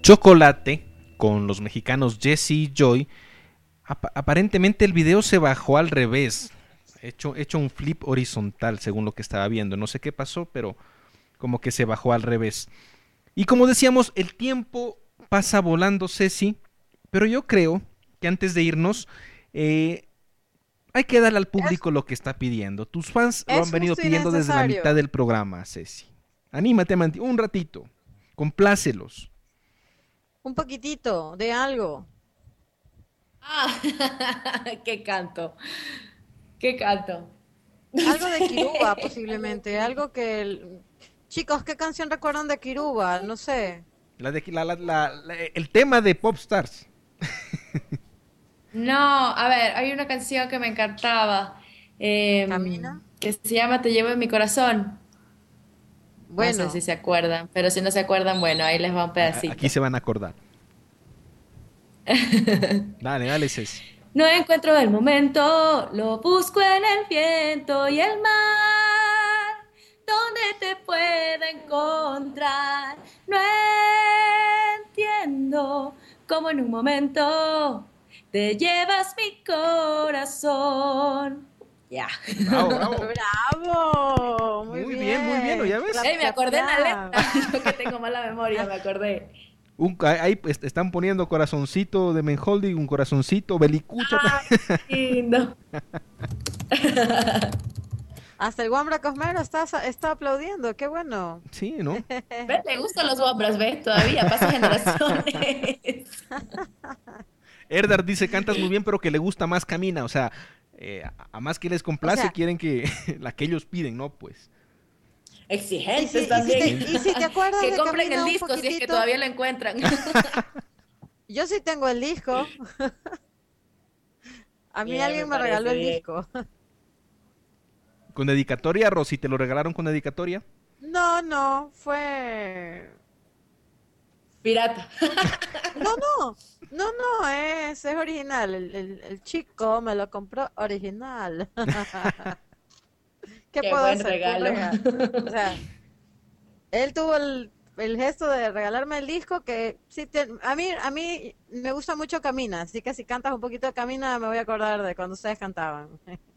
Chocolate con los mexicanos Jesse y Joy. Aparentemente el video se bajó al revés, hecho un flip horizontal según lo que estaba viendo. No sé qué pasó, pero como que se bajó al revés. Y como decíamos, el tiempo pasa volando, Ceci, pero yo creo que antes de irnos hay que darle al público lo que está pidiendo. Tus fans lo han venido pidiendo desde la mitad del programa, Ceci. Anímate, un ratito, complácelos. Un poquitito de algo. Ah, qué canto. Qué canto. Algo de Kiruba, posiblemente. Algo que... Chicos, ¿qué canción recuerdan de Kiruba? No sé. El tema de Popstars. No, a ver, hay una canción que me encantaba. ¿Camina? Que se llama Te llevo en mi corazón. Bueno. No sé si se acuerdan, pero si no se acuerdan, bueno, ahí les va un pedacito. Aquí se van a acordar. Dale, Ceci. No encuentro el momento, lo busco en el viento y el mar. ¿Dónde te puedo encontrar? No entiendo cómo en un momento te llevas mi corazón. Ya. Bravo. Muy bien. ¿Ya ves? Me acordé en la letra. Yo que tengo mala memoria, me acordé. Ahí están poniendo corazoncito de Menholdi, un corazoncito, Belicucha. Lindo. Hasta el Wambra Cosmero está aplaudiendo, qué bueno. Sí, ¿no? ¿Ves? Le gustan los Wambras, ¿ves? Todavía, pasa generaciones. Erdar dice, cantas muy bien, pero que le gusta más Camina. O sea, a más que les complace, quieren que la que ellos piden, ¿no? Pues. Exigentes también. Y si te acuerdas que de compren Camina el disco si es que todavía lo encuentran. Yo sí tengo el disco. A mí alguien me regaló el disco. ¿Con dedicatoria, Rosy? ¿Te lo regalaron con dedicatoria? No, fue... Pirata. No, es original. El chico me lo compró original. ¿Qué puedo buen hacer? regalo. O sea, él tuvo el gesto de regalarme el disco que sí a mí me gusta mucho Camina, así que si cantas un poquito de Camina me voy a acordar de cuando ustedes cantaban.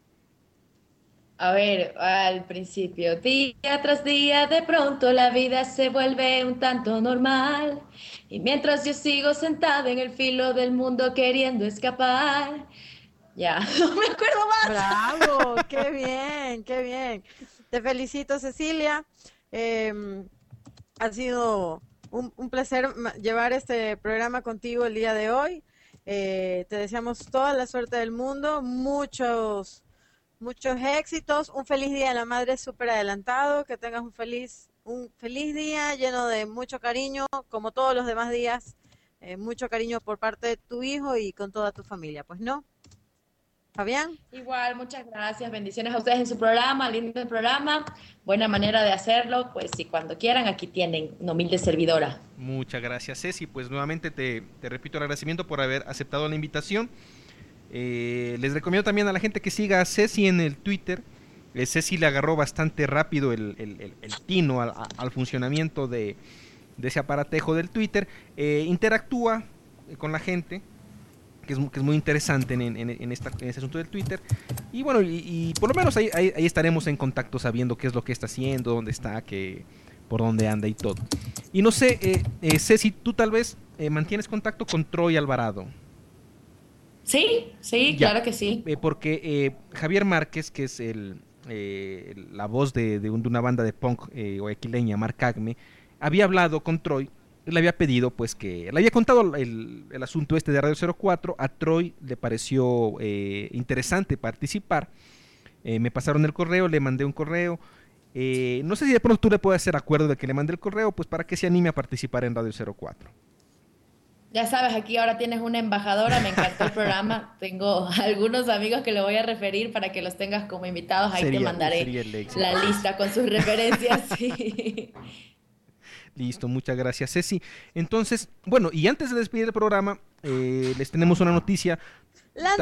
A ver, al principio, día tras día, de pronto la vida se vuelve un tanto normal. Y mientras yo sigo sentada en el filo del mundo queriendo escapar. Ya, no me acuerdo más. ¡Bravo! ¡Qué bien! Te felicito, Cecilia. Ha sido un placer llevar este programa contigo el día de hoy. Te deseamos toda la suerte del mundo, muchos éxitos, un feliz Día de la Madre súper adelantado, que tengas un feliz día lleno de mucho cariño, como todos los demás días, mucho cariño por parte de tu hijo y con toda tu familia, pues no. Fabián. Igual, muchas gracias, bendiciones a ustedes en su programa, lindo el programa, buena manera de hacerlo, pues si cuando quieran aquí tienen una humilde servidora. Muchas gracias, Ceci, pues nuevamente te repito el agradecimiento por haber aceptado la invitación. Les recomiendo también a la gente que siga a Ceci en el Twitter. Ceci le agarró bastante rápido el tino al funcionamiento de ese aparatejo del Twitter. Interactúa con la gente, que es muy interesante en ese asunto del Twitter. Y bueno, y por lo menos ahí estaremos en contacto sabiendo qué es lo que está haciendo, dónde está, por dónde anda y todo. Y no sé, Ceci, tú tal vez mantienes contacto con Troy Alvarado. Sí, claro que sí. Porque Javier Márquez, que es la voz de una banda de punk guayaquileña, Marcagme, había hablado con Troy, le había pedido pues que, le había contado el asunto de Radio 04, a Troy le pareció interesante participar, me pasaron el correo, le mandé un correo, no sé si de pronto tú le puedes hacer acuerdo de que le mande el correo, pues para que se anime a participar en Radio 04. Ya sabes, aquí ahora tienes una embajadora, me encantó el programa, tengo algunos amigos que le voy a referir para que los tengas como invitados, ahí te mandaré la lista con sus referencias. Sí. Listo, muchas gracias, Ceci. Entonces, bueno, y antes de despedir el programa, les tenemos una noticia. La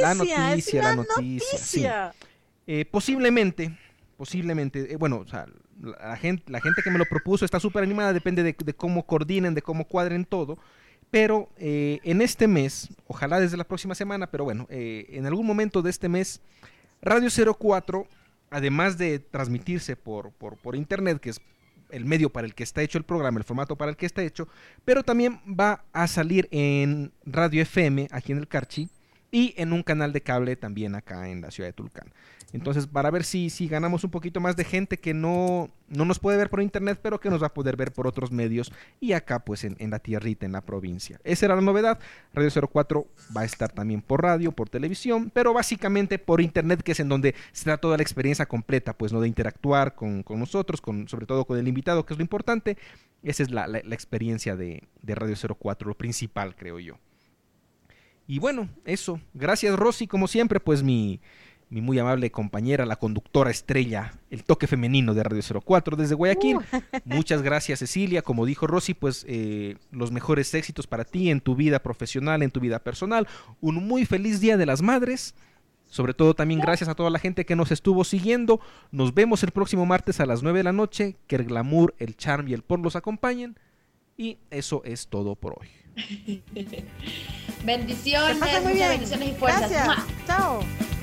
noticia. Sí. Posiblemente, bueno, o sea, la gente que me lo propuso está súper animada, depende de cómo coordinen, de cómo cuadren todo. Pero en este mes, ojalá desde la próxima semana, pero bueno, en algún momento de este mes, Radio 04, además de transmitirse por internet, que es el medio para el que está hecho el programa, el formato para el que está hecho, pero también va a salir en Radio FM, aquí en el Carchi, y en un canal de cable también acá en la ciudad de Tulcán. Entonces, para ver si ganamos un poquito más de gente que no nos puede ver por internet, pero que nos va a poder ver por otros medios, y acá pues en la tierrita, en la provincia. Esa era la novedad. Radio 04 va a estar también por radio, por televisión, pero básicamente por internet, que es en donde se da toda la experiencia completa, pues, ¿no? De interactuar con nosotros, sobre todo con el invitado, que es lo importante. Esa es la experiencia de Radio 04, lo principal, creo yo. Y bueno, eso. Gracias, Rosy, como siempre, pues mi muy amable compañera, la conductora estrella, el toque femenino de Radio 04 desde Guayaquil. Muchas gracias, Cecilia. Como dijo Rosy, pues los mejores éxitos para ti en tu vida profesional, en tu vida personal. Un muy feliz Día de las Madres. Sobre todo también gracias a toda la gente que nos estuvo siguiendo. Nos vemos el próximo martes a las 9 de la noche. Que el glamour, el charm y el por los acompañen. Y eso es todo por hoy. Bendiciones, muchas bendiciones y fuerzas. Gracias. Chao.